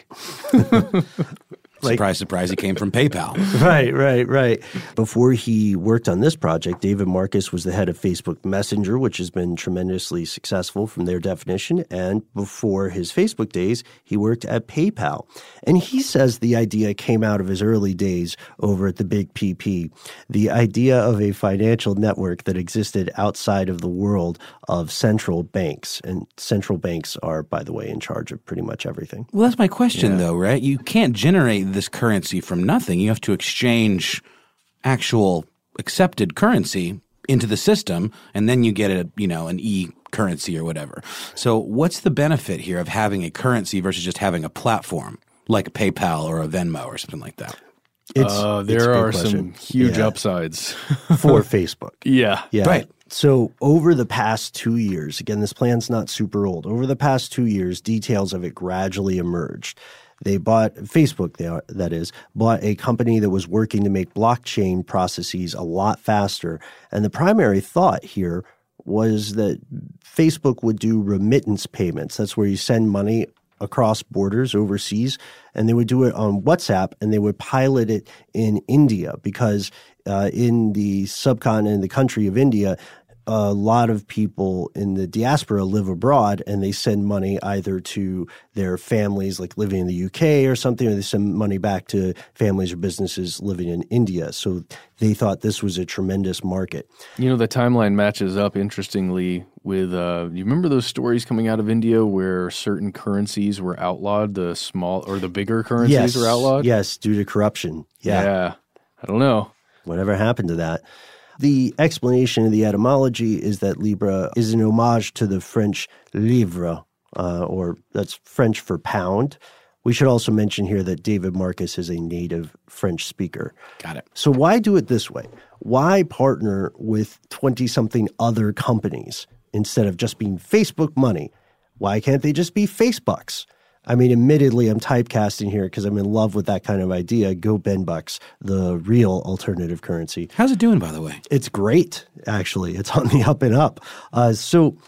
Surprise, surprise, he came from PayPal. Right. Before he worked on this project, David Marcus was the head of Facebook Messenger, which has been tremendously successful from their definition. And before his Facebook days, he worked at PayPal. And he says the idea came out of his early days over at the Big PP, the idea of a financial network that existed outside of the world of central banks. And central banks are, by the way, in charge of pretty much everything. Well, that's my question, though, right? You can't generate this currency from nothing. You have to exchange actual accepted currency into the system, and then you get an e-currency or whatever. So what's the benefit here of having a currency versus just having a platform like a PayPal or a Venmo or something like that? There are some huge upsides for Facebook. Yeah. Right. So over the past 2 years, again, this plan's not super old. Over the past 2 years, details of it gradually emerged. Facebook bought a company that was working to make blockchain processes a lot faster. And the primary thought here was that Facebook would do remittance payments. That's where you send money across borders overseas, and they would do it on WhatsApp, and they would pilot it in India because in the subcontinent, the country of India, a lot of people in the diaspora live abroad, and they send money either to their families like living in the UK or something, or they send money back to families or businesses living in India. So they thought this was a tremendous market. You know, the timeline matches up interestingly with, you remember those stories coming out of India where certain currencies were outlawed, the small or the bigger currencies were outlawed? Yes, due to corruption. Yeah. I don't know. Whatever happened to that? The explanation of the etymology is that Libra is an homage to the French livre, or that's French for pound. We should also mention here that David Marcus is a native French speaker. Got it. So why do it this way? Why partner with 20-something other companies instead of just being Facebook money? Why can't they just be Facebucks? I mean, admittedly, I'm typecasting here because I'm in love with that kind of idea. Go Benbucks, the real alternative currency. How's it doing, by the way? It's great, actually. It's on the up and up. So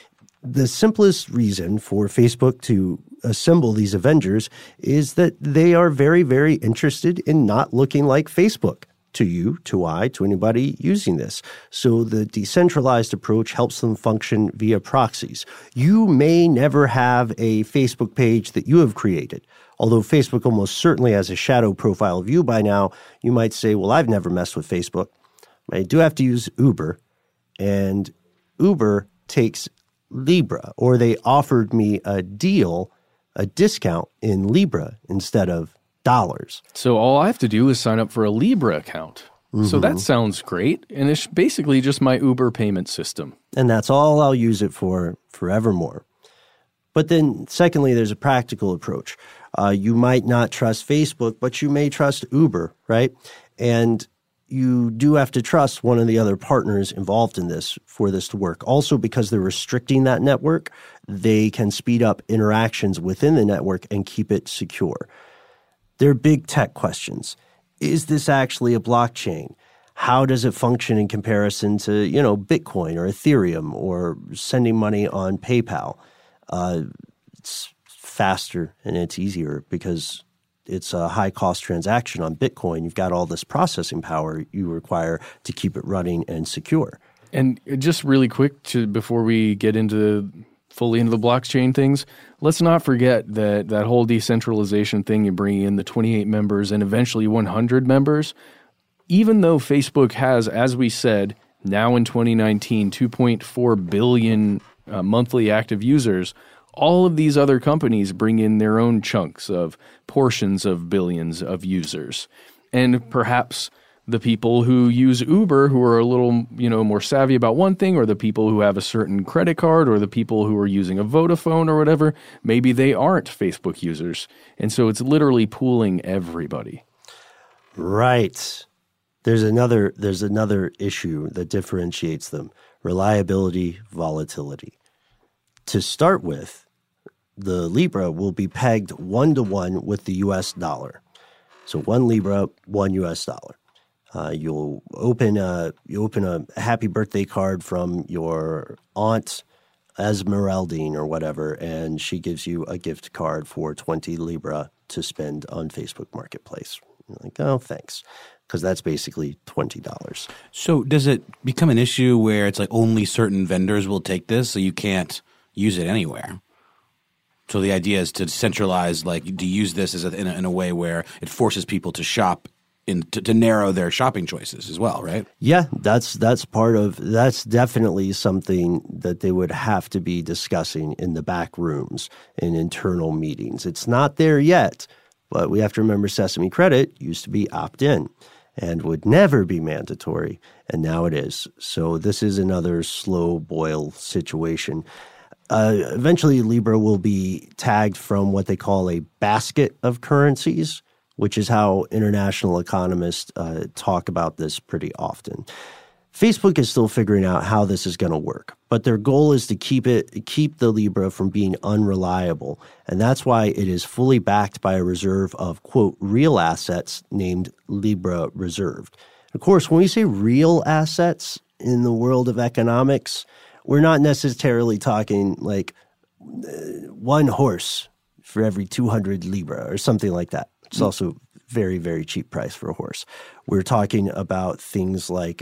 the simplest reason for Facebook to assemble these Avengers is that they are very, very interested in not looking like Facebook. To you, to I, to anybody using this. So the decentralized approach helps them function via proxies. You may never have a Facebook page that you have created. Although Facebook almost certainly has a shadow profile of you by now, you might say, well, I've never messed with Facebook. I do have to use Uber, and Uber takes Libra, or they offered me a deal, a discount in Libra instead of dollars. So all I have to do is sign up for a Libra account. Mm-hmm. So that sounds great. And it's basically just my Uber payment system. And that's all I'll use it for forevermore. But then secondly, there's a practical approach. You might not trust Facebook, but you may trust Uber, right? And you do have to trust one of the other partners involved in this for this to work. Also, because they're restricting that network, they can speed up interactions within the network and keep it secure. They're big tech questions. Is this actually a blockchain? How does it function in comparison to, Bitcoin or Ethereum or sending money on PayPal? It's faster and it's easier because it's a high-cost transaction on Bitcoin. You've got all this processing power you require to keep it running and secure. And just really quick, before we get fully into the blockchain things, let's not forget that whole decentralization thing, you bring in the 28 members and eventually 100 members. Even though Facebook has, as we said, now in 2019, 2.4 billion monthly active users, all of these other companies bring in their own chunks of portions of billions of users. And perhaps the people who use Uber, who are a little, more savvy about one thing, or the people who have a certain credit card, or the people who are using a Vodafone or whatever, maybe they aren't Facebook users. And so it's literally pooling everybody. Right. There's another issue that differentiates them: reliability, volatility. To start with, the Libra will be pegged 1-to-1 with the U.S. dollar. So 1 Libra, 1 U.S. dollar. You open a happy birthday card from your aunt Esmeraldine or whatever, and she gives you a gift card for 20 Libra to spend on Facebook Marketplace. You're like, oh, thanks. Because that's basically $20. So does it become an issue where it's like only certain vendors will take this, so you can't use it anywhere? So the idea is to centralize, to use this in a way where it forces people to shop to narrow their shopping choices as well, right? Yeah, that's definitely something that they would have to be discussing in the back rooms in internal meetings. It's not there yet, but we have to remember Sesame Credit used to be opt-in and would never be mandatory, and now it is. So this is another slow boil situation. Eventually, Libra will be tagged from what they call a basket of currencies, which is how international economists talk about this pretty often. Facebook is still figuring out how this is going to work, but their goal is to keep the Libra from being unreliable, and that's why it is fully backed by a reserve of, quote, real assets named Libra Reserved. Of course, when we say real assets in the world of economics, we're not necessarily talking like one horse for every 200 Libra or something like that. It's also very, very cheap price for a horse. We're talking about things like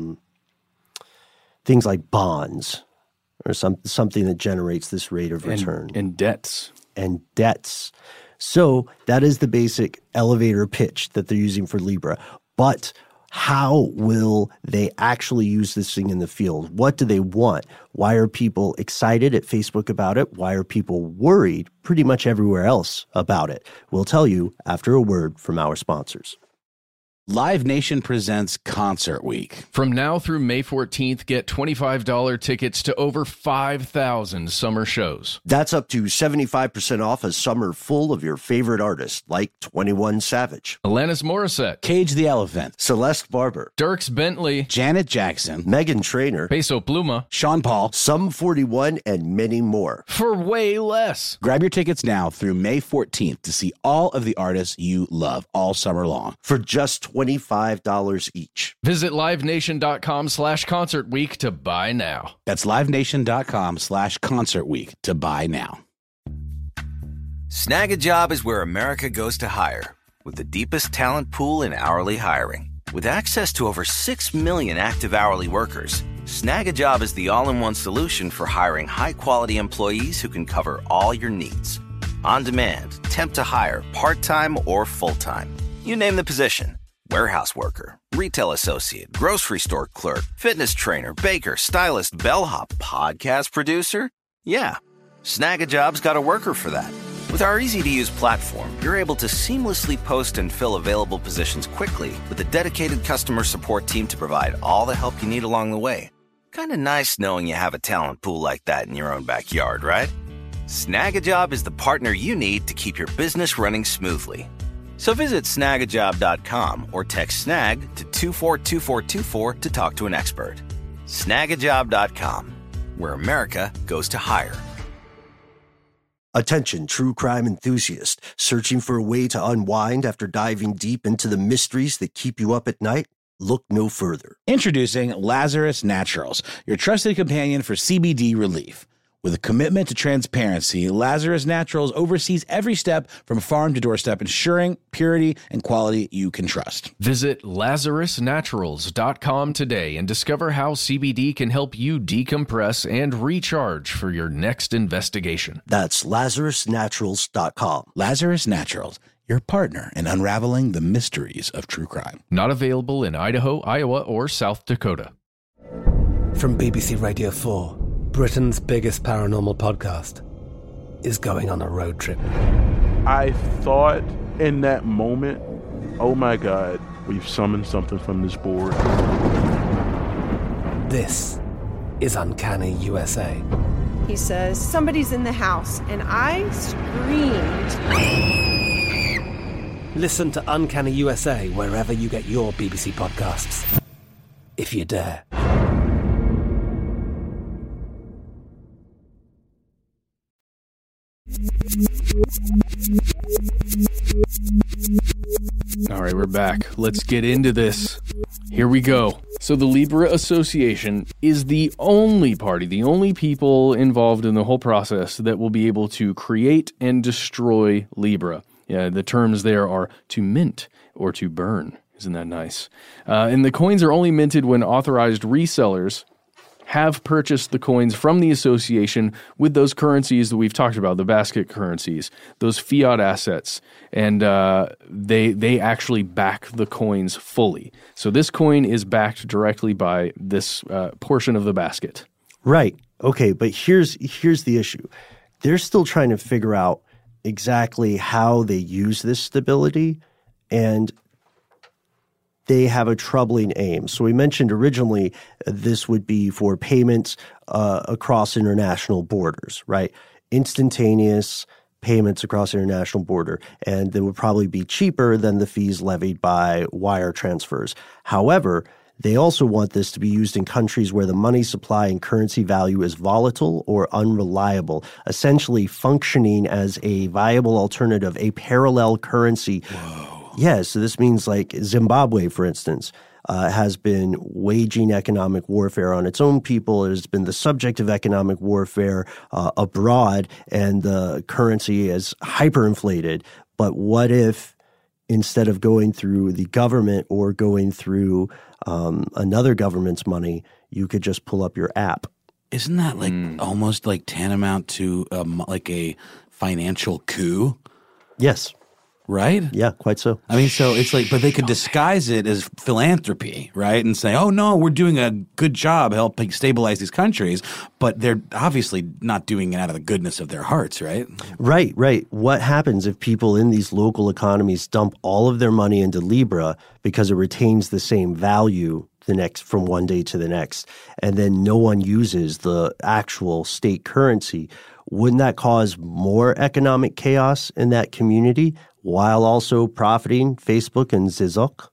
bonds or something that generates this rate of return. And debts. And debts. So that is the basic elevator pitch that they're using for Libra. But how will they actually use this thing in the field? What do they want? Why are people excited at Facebook about it? Why are people worried pretty much everywhere else about it? We'll tell you after a word from our sponsors. Live Nation presents Concert Week. From now through May 14th, get $25 tickets to over 5,000 summer shows. That's up to 75% off a summer full of your favorite artists, like 21 Savage, Alanis Morissette, Cage the Elephant, Celeste Barber, Dierks Bentley, Janet Jackson, Meghan Trainor, Peso Pluma, Sean Paul, Sum 41, and many more. For way less. Grab your tickets now through May 14th to see all of the artists you love all summer long. For just $25 each. Visit livenation.com/Concert Week to buy now. That's livenation.com/Concert Week to buy now. Snag a Job is where America goes to hire, with the deepest talent pool in hourly hiring. With access to over 6 million active hourly workers, Snag a Job is the all-in-one solution for hiring high-quality employees who can cover all your needs. On demand, temp to hire, part-time or full-time. You name the position. Warehouse worker, retail associate, grocery store clerk, fitness trainer, baker, stylist, bellhop, podcast producer? Yeah, Snag a Job's got a worker for that. With our easy-to-use platform, you're able to seamlessly post and fill available positions quickly with a dedicated customer support team to provide all the help you need along the way. Kind of nice knowing you have a talent pool like that in your own backyard, right? Snag a Job is the partner you need to keep your business running smoothly. So visit snagajob.com or text snag to 242424 to talk to an expert. Snagajob.com, where America goes to hire. Attention, true crime enthusiast. Searching for a way to unwind after diving deep into the mysteries that keep you up at night? Look no further. Introducing Lazarus Naturals, your trusted companion for CBD relief. With a commitment to transparency, Lazarus Naturals oversees every step from farm to doorstep, ensuring purity and quality you can trust. Visit LazarusNaturals.com today and discover how CBD can help you decompress and recharge for your next investigation. That's LazarusNaturals.com. Lazarus Naturals, your partner in unraveling the mysteries of true crime. Not available in Idaho, Iowa, or South Dakota. From BBC Radio 4, Britain's biggest paranormal podcast is going on a road trip. I thought in that moment, oh my God, we've summoned something from this board. This is Uncanny USA. He says, somebody's in the house, and I screamed. Listen to Uncanny USA wherever you get your BBC podcasts, if you dare. All right, we're back. Let's get into this. Here we go. So the Libra Association is the only party, the only people involved in the whole process that will be able to create and destroy Libra. Yeah, the terms there are to mint or to burn. Isn't that nice? And the coins are only minted when authorized resellers have purchased the coins from the association with those currencies that we've talked about, the basket currencies, those fiat assets, and they actually back the coins fully. So this coin is backed directly by this portion of the basket. Right. Okay, but here's the issue. They're still trying to figure out exactly how they use this stability, and they have a troubling aim. So we mentioned originally this would be for payments across international borders, right? Instantaneous payments across international border, and they would probably be cheaper than the fees levied by wire transfers. However, they also want this to be used in countries where the money supply and currency value is volatile or unreliable, essentially functioning as a viable alternative, a parallel currency. Whoa. Yeah, so this means like Zimbabwe, for instance, has been waging economic warfare on its own people. It has been the subject of economic warfare abroad, and the currency is hyperinflated. But what if instead of going through the government or going through another government's money, you could just pull up your app? Isn't that like almost like tantamount to like a financial coup? Yes. Right? Yeah, quite so. I mean, so it's like, but they could disguise it as philanthropy, right? And say, oh, no, we're doing a good job helping stabilize these countries. But they're obviously not doing it out of the goodness of their hearts, right? Right, right. What happens if people in these local economies dump all of their money into Libra because it retains the same value from one day to the next, and then no one uses the actual state currency? Wouldn't that cause more economic chaos in that community while also profiting Facebook and Zizok?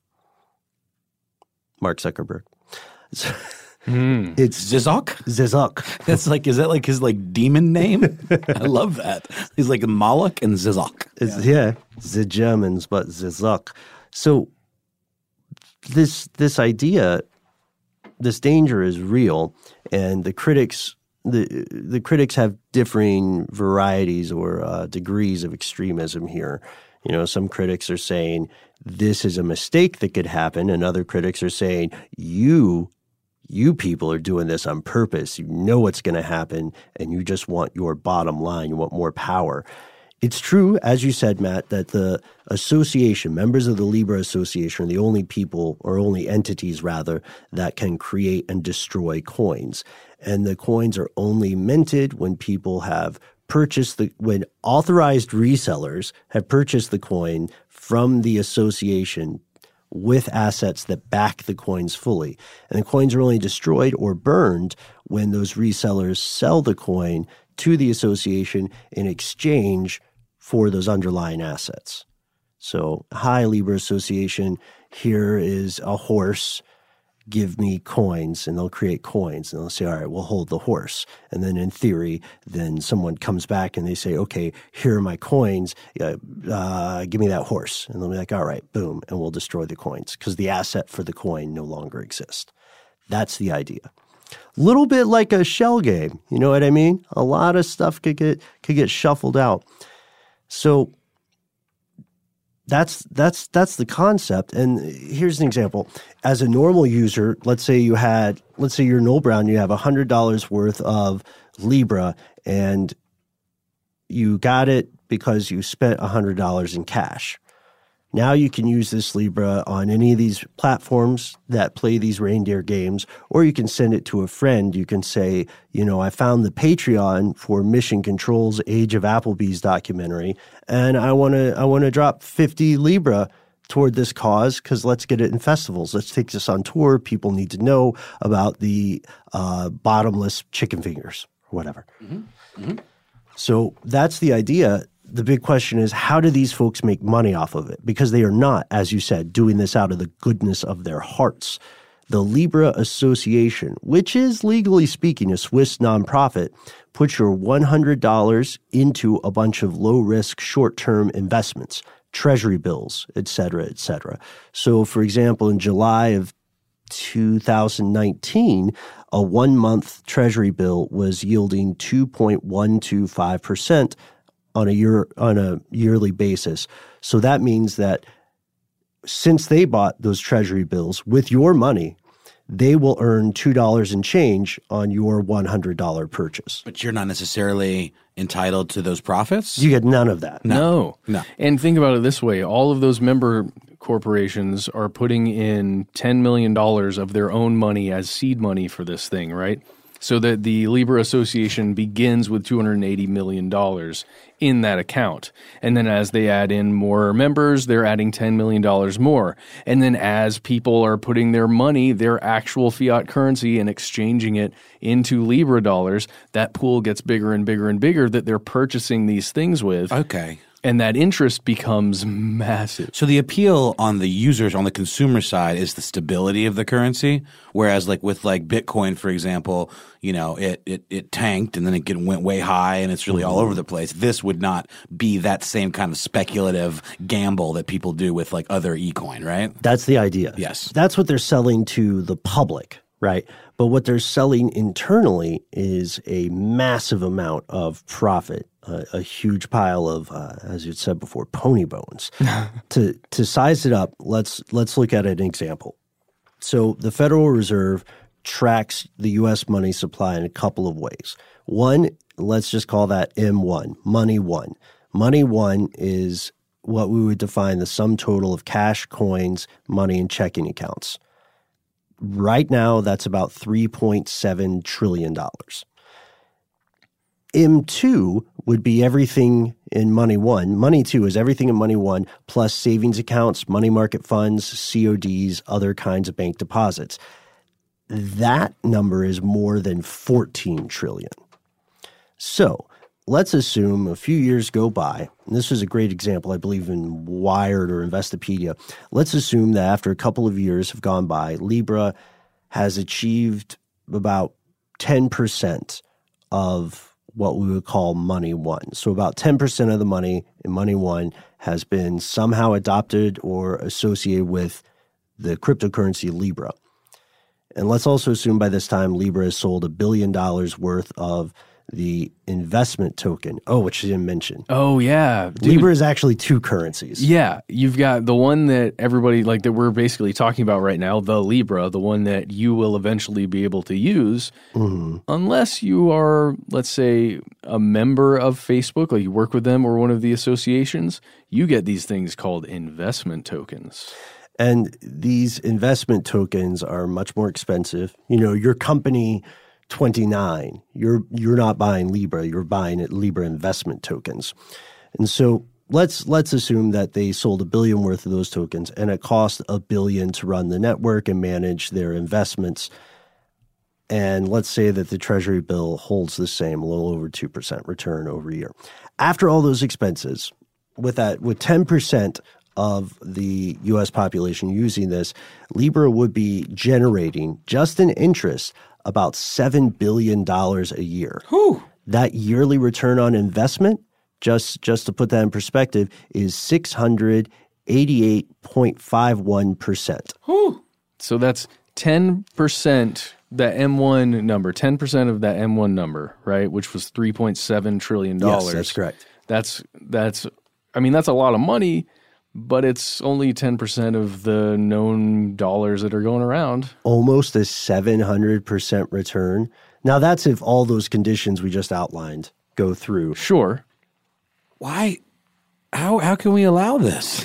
Mark Zuckerberg. It's Zizok? Zizok. That's like, is that like his like demon name? I love that. He's like Moloch and Zizok. Yeah, the Germans, but Zizok. So this idea, this danger is real, and the critics have differing varieties or degrees of extremism here. You know, some critics are saying this is a mistake that could happen, and other critics are saying you people are doing this on purpose. You know what's going to happen, and you just want your bottom line. You want more power. It's true, as you said, Matt, that the association, members of the Libra Association, are the only people, or only entities rather, that can create and destroy coins. And the coins are only minted when people have when authorized resellers have purchased the coin from the association with assets that back the coins fully. And the coins are only destroyed or burned when those resellers sell the coin to the association in exchange for those underlying assets. So, hi, Libra Association, here is a horse. Give me coins, and they'll create coins, and they'll say, all right, we'll hold the horse. And then in theory, then someone comes back and they say, okay, here are my coins. Give me that horse. And they'll be like, all right, boom, and we'll destroy the coins because the asset for the coin no longer exists. That's the idea. A little bit like a shell game. You know what I mean? A lot of stuff could get shuffled out. So that's the concept. And here's an example. As a normal user, let's say you're Noel Brown, you have $100 worth of Libra, and you got it because you spent $100 in cash. Now you can use this Libra on any of these platforms that play these reindeer games, or you can send it to a friend. You can say, I found the Patreon for Mission Control's Age of Applebee's documentary, and I want to drop 50 Libra toward this cause because let's get it in festivals. Let's take this on tour. People need to know about the bottomless chicken fingers or whatever. Mm-hmm. Mm-hmm. So that's the idea. The big question is, how do these folks make money off of it? Because they are not, as you said, doing this out of the goodness of their hearts. The Libra Association, which is legally speaking a Swiss nonprofit, puts your $100 into a bunch of low-risk short-term investments, treasury bills, et cetera, et cetera. So, for example, in July of 2019, a 1-month treasury bill was yielding 2.125% on a yearly basis. So that means that since they bought those treasury bills with your money, they will earn $2 and change on your $100 purchase. But you're not necessarily entitled to those profits? You get none of that. No. And think about it this way. All of those member corporations are putting in $10 million of their own money as seed money for this thing, right? So that the Libra Association begins with $280 million in that account. And then as they add in more members, they're adding $10 million more. And then as people are putting their money, their actual fiat currency, and exchanging it into Libra dollars, that pool gets bigger and bigger and bigger that they're purchasing these things with. Okay. And that interest becomes massive. So the appeal on the users, on the consumer side, is the stability of the currency. Whereas with Bitcoin, for example, it tanked and then it went way high and it's really all over the place. This would not be that same kind of speculative gamble that people do with other eCoin, right? That's the idea. Yes. That's what they're selling to the public, right? But what they're selling internally is a massive amount of profit. A huge pile of, as you said before, pony bones. To size it up, let's look at an example. So the Federal Reserve tracks the U.S. money supply in a couple of ways. One, let's just call that M1, Money One. Money One is what we would define the sum total of cash, coins, money, and checking accounts. Right now, that's about $3.7 trillion. M2 would be everything in Money One. Money 2 is everything in Money One plus savings accounts, money market funds, CODs, other kinds of bank deposits. That number is more than 14 trillion. So let's assume a few years go by, and this is a great example, I believe in Wired or Investopedia. Let's assume that after a couple of years have gone by, Libra has achieved about 10% of what we would call Money One. So about 10% of the money in Money One has been somehow adopted or associated with the cryptocurrency Libra. And let's also assume by this time Libra has sold $1 billion worth of the investment token. Oh, which you didn't mention. Oh, yeah. Dude. Libra is actually two currencies. Yeah. You've got the one that everybody, that we're basically talking about right now, the Libra, the one that you will eventually be able to use, unless you are, let's say, a member of Facebook, like you work with them or one of the associations, you get these things called investment tokens. And these investment tokens are much more expensive. Your company 29, you're not buying Libra, you're buying Libra investment tokens. And so let's assume that they sold $1 billion worth of those tokens and it cost $1 billion to run the network and manage their investments. And let's say that the treasury bill holds the same, a little over 2% return over a year. After all those expenses, with 10% of the U.S. population using this, Libra would be generating, just in interest, about $7 billion a year. Whew. That yearly return on investment, just to put that in perspective, is 688.51%. Whew. So that's 10%, that M1 number, 10% of that M1 number, right, which was $3.7 trillion. Yes, that's correct. That's I mean, that's a lot of money, but it's only 10% of the known dollars that are going around. Almost a 700% return. Now, that's if all those conditions we just outlined go through. Sure. Why? How can we allow this?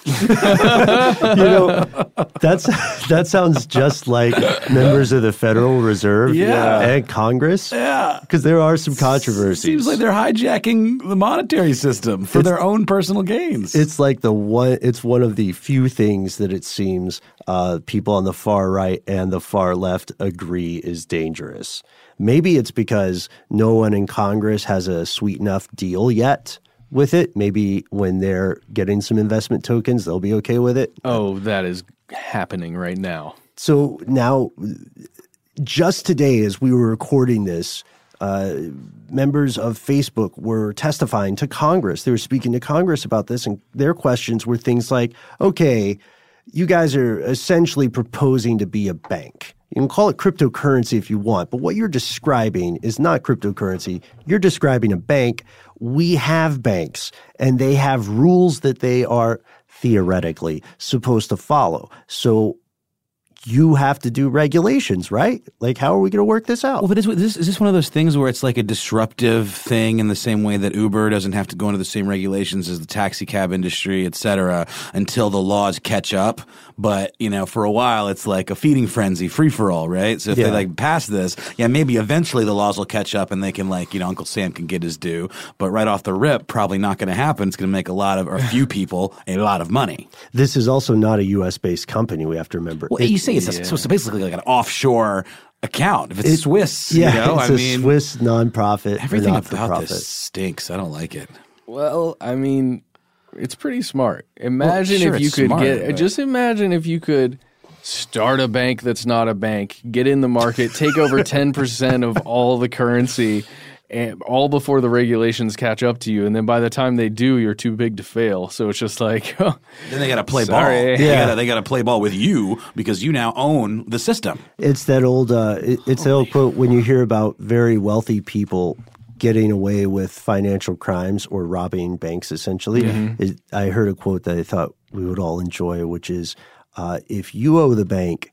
That sounds just like members of the Federal Reserve and Congress. Yeah. Because there are some controversies. Seems like they're hijacking the monetary system for their own personal gains. It's like it's one of the few things that it seems people on the far right and the far left agree is dangerous. Maybe it's because no one in Congress has a sweet enough deal yet with it. Maybe when they're getting some investment tokens, they'll be okay with it. Oh, that is happening right now. So now, just today as we were recording this, members of Facebook were testifying to Congress. They were speaking to Congress about this, and their questions were things like, okay, you guys are essentially proposing to be a bank. You can call it cryptocurrency if you want, but what you're describing is not cryptocurrency. You're describing a bank. We have banks, and they have rules that they are theoretically supposed to follow. So you have to do regulations, right? Like, how are we going to work this out? Well, but is this one of those things where it's like a disruptive thing in the same way that Uber doesn't have to go into the same regulations as the taxi cab industry, et cetera, until the laws catch up? But, for a while, it's like a feeding frenzy, free-for-all, right? So if they pass this, maybe eventually the laws will catch up and they can Uncle Sam can get his due. But right off the rip, probably not going to happen. It's going to make a few people a lot of money. This is also not a U.S.-based company, we have to remember. Well, you say it's basically like an offshore account. If it's Swiss, it's a Swiss nonprofit. Everything about this stinks. I don't like it. Well, I mean, it's pretty smart. Imagine if you could just imagine if you could start a bank that's not a bank, get in the market, take over 10% of all the currency, and all before the regulations catch up to you. And then by the time they do, you're too big to fail. So it's just like, then they got to play ball. Yeah. They got to play ball with you because you now own the system. It's that old, it's the old quote when you hear about very wealthy people getting away with financial crimes or robbing banks, essentially. Mm-hmm. I heard a quote that I thought we would all enjoy, which is, if you owe the bank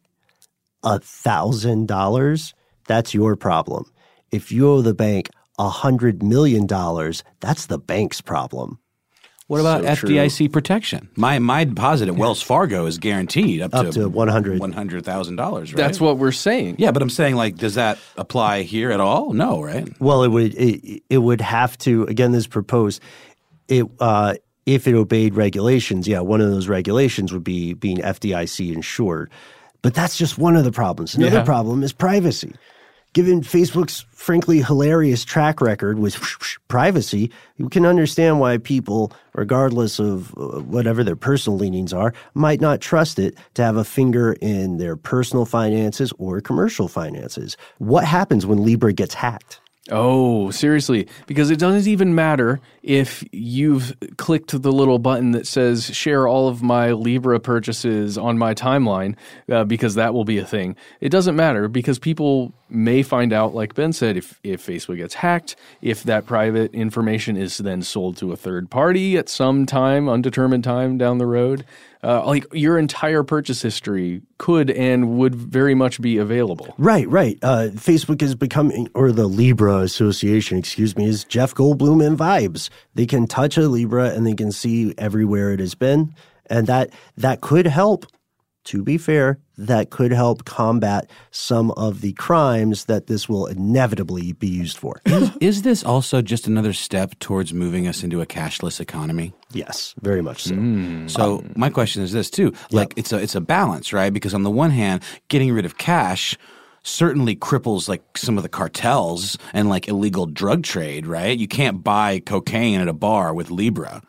$1,000, that's your problem. If you owe the bank $100 million, that's the bank's problem. What about FDIC protection? My deposit at Wells Fargo is guaranteed up to $100,000, right? That's what we're saying. Yeah, but I'm saying, does that apply here at all? No, right? Well, it would have to. Again, this is proposed. If it obeyed regulations, one of those regulations would be being FDIC insured. But that's just one of the problems. Another problem is privacy. Given Facebook's frankly hilarious track record with privacy, you can understand why people, regardless of whatever their personal leanings are, might not trust it to have a finger in their personal finances or commercial finances. What happens when Libra gets hacked? Oh, seriously, because it doesn't even matter if you've clicked the little button that says share all of my Libra purchases on my timeline, because that will be a thing. It doesn't matter because people may find out, like Ben said, if Facebook gets hacked, if that private information is then sold to a third party at some time, undetermined time down the road. Your entire purchase history could and would very much be available. Right. Facebook is becoming, or the Libra Association, is Jeff Goldblum in Vibes. They can touch a Libra and they can see everywhere it has been. And that could help, to be fair, that could help combat some of the crimes that this will inevitably be used for. Is this also just another step towards moving us into a cashless economy? Yes, very much so. So my question is this too. It's a balance, right? Because on the one hand, getting rid of cash certainly cripples some of the cartels and illegal drug trade, right? You can't buy cocaine at a bar with Libra.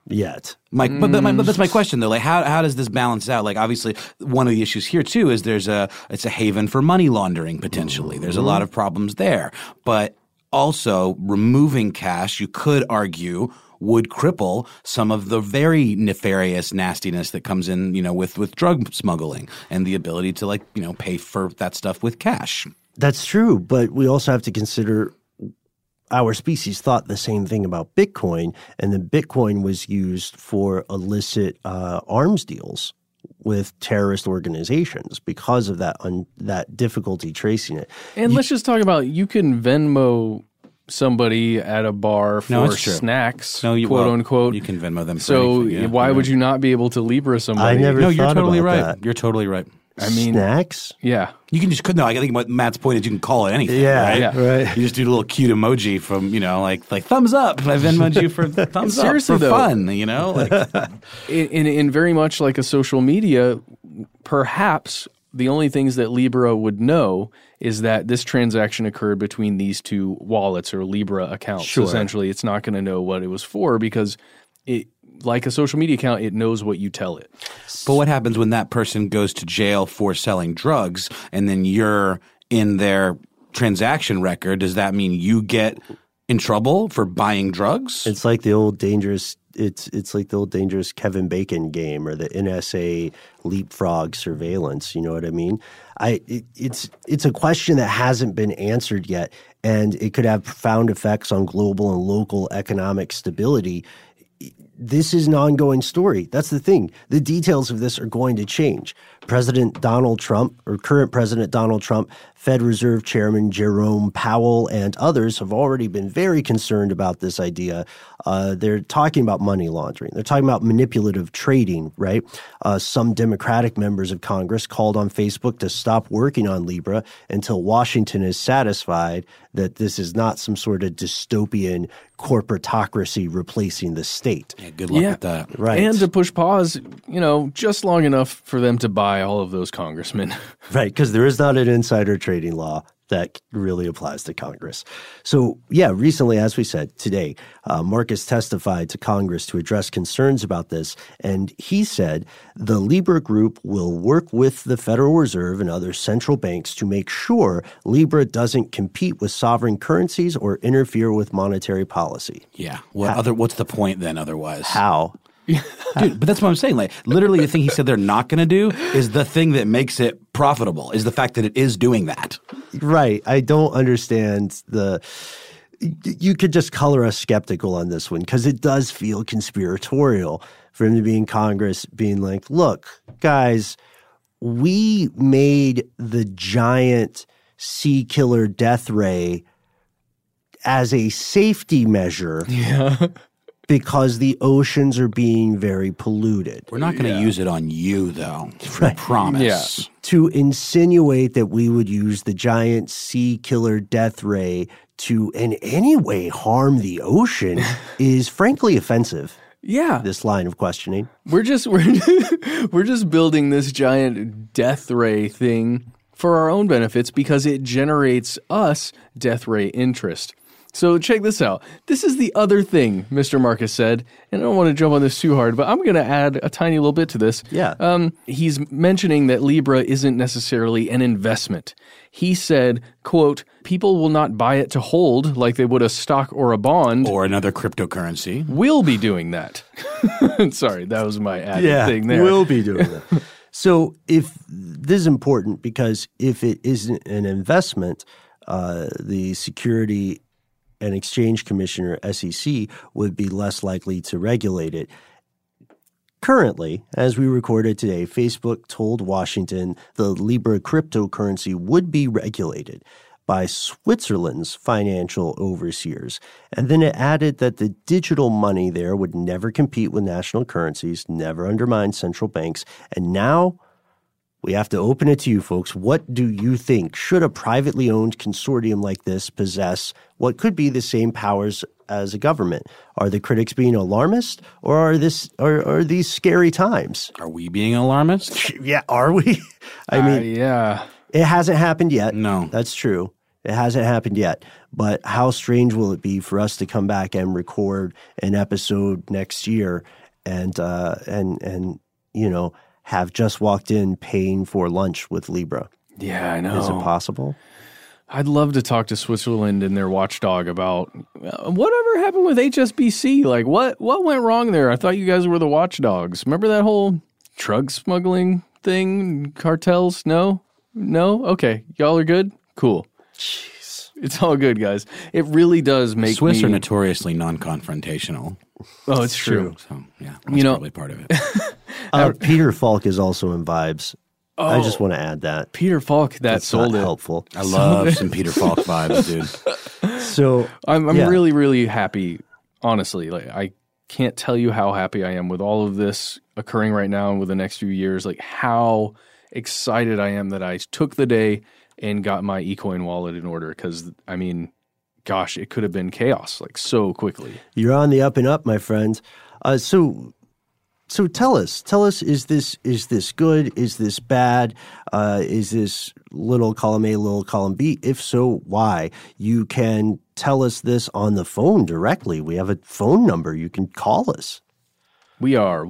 Yet. Mike, but that's my question though. Like, how does this balance out? Like, obviously, one of the issues here too is it's a haven for money laundering potentially. There's a lot of problems there, but also removing cash, you could argue, would cripple some of the very nefarious nastiness that comes in, with drug smuggling and the ability to pay for that stuff with cash. That's true, but we also have to consider our species thought the same thing about Bitcoin, and then Bitcoin was used for illicit arms deals with terrorist organizations because of that difficulty tracing it. And let's just talk about, you can Venmo somebody at a bar for snacks, quote unquote. You can Venmo them. So why would you not be able to Libra somebody? I never thought you're totally about right. that. You're totally right. I mean, snacks? Yeah. You can just – no, I think what Matt's point is you can call it anything, right? Right. You just do a little cute emoji from, like thumbs up. I Venmoed you for thumbs Seriously, up for though, fun, in very much like a social media, perhaps the only things that Libra would know is that this transaction occurred between these two wallets or Libra accounts. Sure. Essentially, it's not going to know what it was for because like a social media account, it knows what you tell it. But what happens when that person goes to jail for selling drugs and then you're in their transaction record? Does that mean you get in trouble for buying drugs? It's like the old dangerous it's like the old dangerous Kevin Bacon game or the NSA leapfrog surveillance. You know what I mean? It's a question that hasn't been answered yet, and it could have profound effects on global and local economic stability. This is an ongoing story. That's the thing. The details of this are going to change. President Donald Trump, or current President Donald Trump, Fed Reserve Chairman Jerome Powell, and others have already been very concerned about this idea. They're talking about money laundering. They're talking about manipulative trading, right? Some Democratic members of Congress called on Facebook to stop working on Libra until Washington is satisfied that this is not some sort of dystopian corporatocracy replacing the state. Yeah, good luck with that. Right. And to push pause, just long enough for them to buy all of those congressmen. Right, because there is not an insider trading law that really applies to Congress. So, recently, as we said, today, Marcus testified to Congress to address concerns about this, and he said the Libra Group will work with the Federal Reserve and other central banks to make sure Libra doesn't compete with sovereign currencies or interfere with monetary policy. Yeah. What's the point then otherwise? How? Dude, but that's what I'm saying. Like, literally, the thing he said they're not going to do is the thing that makes it profitable, is the fact that it is doing that. Right. I don't understand you could just color us skeptical on this one because it does feel conspiratorial for him to be in Congress being like, look, guys, we made the giant sea killer death ray as a safety measure. Yeah. Because the oceans are being very polluted. We're not going to use it on you, though. I promise. Yeah. To insinuate that we would use the giant sea killer death ray to in any way harm the ocean is frankly offensive. Yeah. This line of questioning. We're just building this giant death ray thing for our own benefits because it generates us death ray interest. So check this out. This is the other thing Mr. Marcus said, and I don't want to jump on this too hard, but I'm going to add a tiny little bit to this. Yeah. He's mentioning that Libra isn't necessarily an investment. He said, quote, people will not buy it to hold like they would a stock or a bond. Or another cryptocurrency. We'll be doing that. Sorry, that was my added thing there. We'll be doing that. So if this is important because if it isn't an investment, the Security and Exchange Commissioner, SEC, would be less likely to regulate it. Currently, as we recorded today, Facebook told Washington the Libra cryptocurrency would be regulated by Switzerland's financial overseers. And then it added that the digital money there would never compete with national currencies, never undermine central banks. And now we have to open it to you, folks. What do you think? Should a privately owned consortium like this possess what could be the same powers as a government? Are the critics being alarmist, or are these scary times? Are we being alarmist? Yeah, are we? I mean, yeah. It hasn't happened yet. No. That's true. It hasn't happened yet. But how strange will it be for us to come back and record an episode next year and have just walked in paying for lunch with Libra? Yeah, I know. Is it possible? I'd love to talk to Switzerland and their watchdog about whatever happened with HSBC. Like, what went wrong there? I thought you guys were the watchdogs. Remember that whole drug smuggling thing, cartels? No? Okay. Y'all are good? Cool. Jeez. It's all good, guys. It really does make Swiss are notoriously non-confrontational. Oh, it's true. So, yeah, that's probably part of it. Peter Falk is also in Vibes. I just want to add that. Peter Falk, that's sold it. Helpful. I love some Peter Falk vibes, dude. So I'm really, really happy, honestly. Like, I can't tell you how happy I am with all of this occurring right now and with the next few years, like how excited I am that I took the day and got my eCoin wallet in order. Because, I mean, gosh, it could have been chaos like so quickly. You're on the up and up, my friend. So tell us, is this good? Is this bad? Is this little column A, little column B? If so, why? You can tell us this on the phone directly. We have a phone number. You can call us. We are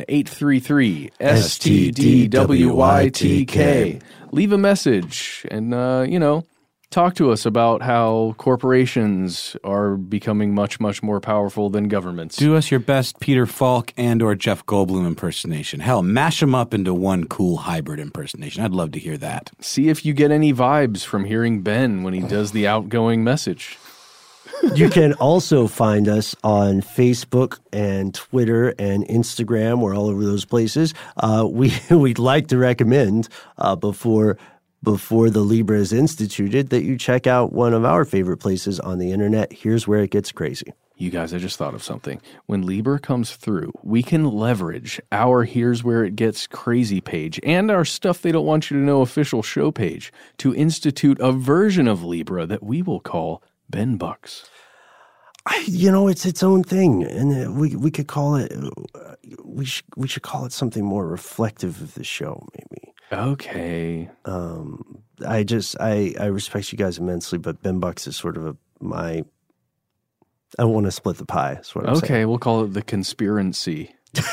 1-833-STDWYTK. Leave a message and, talk to us about how corporations are becoming much, much more powerful than governments. Do us your best Peter Falk and or Jeff Goldblum impersonation. Hell, mash them up into one cool hybrid impersonation. I'd love to hear that. See if you get any vibes from hearing Ben when he does the outgoing message. You can also find us on Facebook and Twitter and Instagram. We're all over those places. We'd like to recommend before the Libra is instituted that you check out one of our favorite places on the internet. Here's where it gets crazy. You guys, I just thought of something. When Libra comes through, we can leverage our Here's Where It Gets Crazy page and our Stuff They Don't Want You to Know official show page to institute a version of Libra that we will call Ben Bucks. It's its own thing, and we could call it. We should call it something more reflective of the show, maybe. Okay. I respect you guys immensely, but Ben Bucks is sort of I want to split the pie. That's what I'm saying. Okay, we'll call it the conspiracy.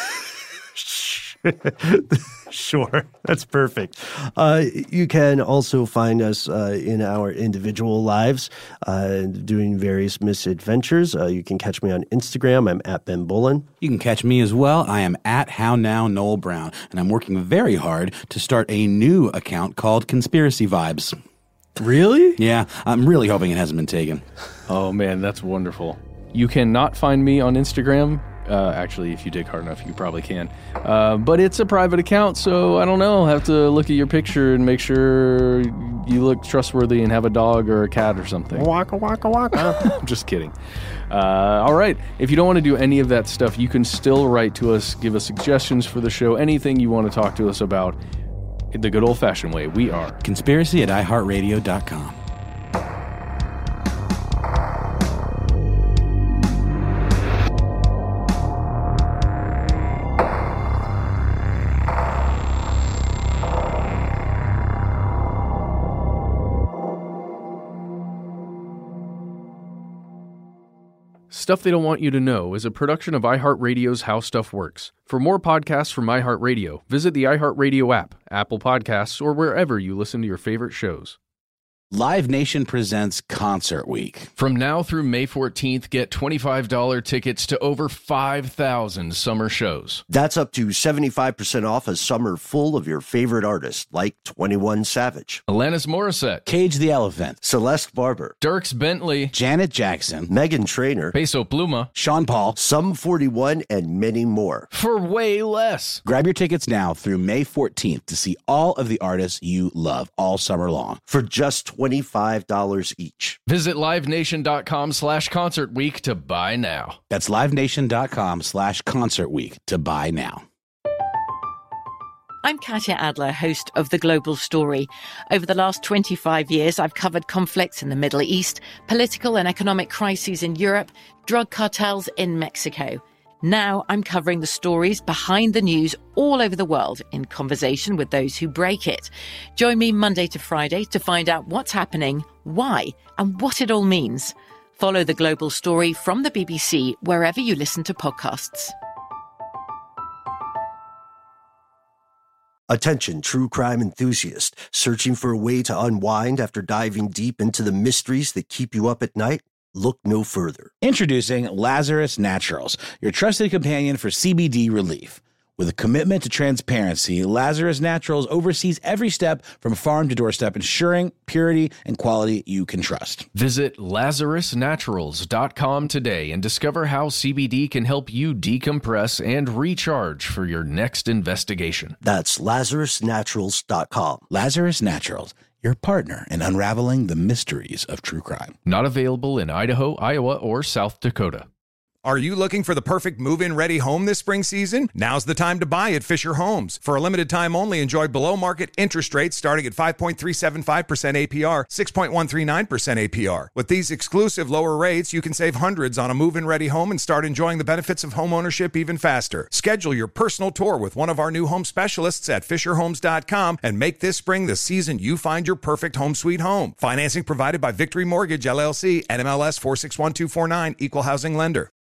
Sure, that's perfect. You can also find us in our individual lives doing various misadventures. You can catch me on Instagram. I'm at Ben Bullen. You can catch me as well. I am at How Now Noel Brown, and I'm working very hard to start a new account called Conspiracy Vibes. Really? Yeah, I'm really hoping it hasn't been taken. Oh, man, that's wonderful. You cannot find me on Instagram. Actually, if you dig hard enough, you probably can. But it's a private account, so I don't know. I'll have to look at your picture and make sure you look trustworthy and have a dog or a cat or something. Waka, waka, waka. I'm just kidding. All right. If you don't want to do any of that stuff, you can still write to us, give us suggestions for the show, anything you want to talk to us about the good old-fashioned way. We are conspiracy@iheartradio.com. Stuff They Don't Want You to Know is a production of iHeartRadio's How Stuff Works. For more podcasts from iHeartRadio, visit the iHeartRadio app, Apple Podcasts, or wherever you listen to your favorite shows. Live Nation presents Concert Week. From now through May 14th, get $25 tickets to over 5,000 summer shows. That's up to 75% off a summer full of your favorite artists, like 21 Savage, Alanis Morissette, Cage the Elephant, Celeste Barber, Dierks Bentley, Janet Jackson, Meghan Trainor, Peso Pluma, Sean Paul, Sum 41, and many more. For way less. Grab your tickets now through May 14th to see all of the artists you love all summer long. For just $25 each. Visit livenation.com/Concert Week to buy now. That's livenation.com/Concert Week to buy now. I'm Katya Adler, host of The Global Story. Over the last 25 years, I've covered conflicts in the Middle East, political and economic crises in Europe, drug cartels in Mexico. Now I'm covering the stories behind the news all over the world in conversation with those who break it. Join me Monday to Friday to find out what's happening, why, and what it all means. Follow The Global Story from the BBC wherever you listen to podcasts. Attention, true crime enthusiast. Searching for a way to unwind after diving deep into the mysteries that keep you up at night? Look no further. Introducing Lazarus Naturals, your trusted companion for CBD relief. With a commitment to transparency, Lazarus Naturals oversees every step from farm to doorstep, ensuring purity and quality you can trust. Visit LazarusNaturals.com today and discover how CBD can help you decompress and recharge for your next investigation. That's LazarusNaturals.com. Lazarus Naturals, your partner in unraveling the mysteries of true crime. Not available in Idaho, Iowa, or South Dakota. Are you looking for the perfect move-in ready home this spring season? Now's the time to buy at Fisher Homes. For a limited time only, enjoy below-market interest rates starting at 5.375% APR, 6.139% APR. With these exclusive lower rates, you can save hundreds on a move-in ready home and start enjoying the benefits of homeownership even faster. Schedule your personal tour with one of our new home specialists at FisherHomes.com and make this spring the season you find your perfect home sweet home. Financing provided by Victory Mortgage, LLC, NMLS 461249, Equal Housing Lender.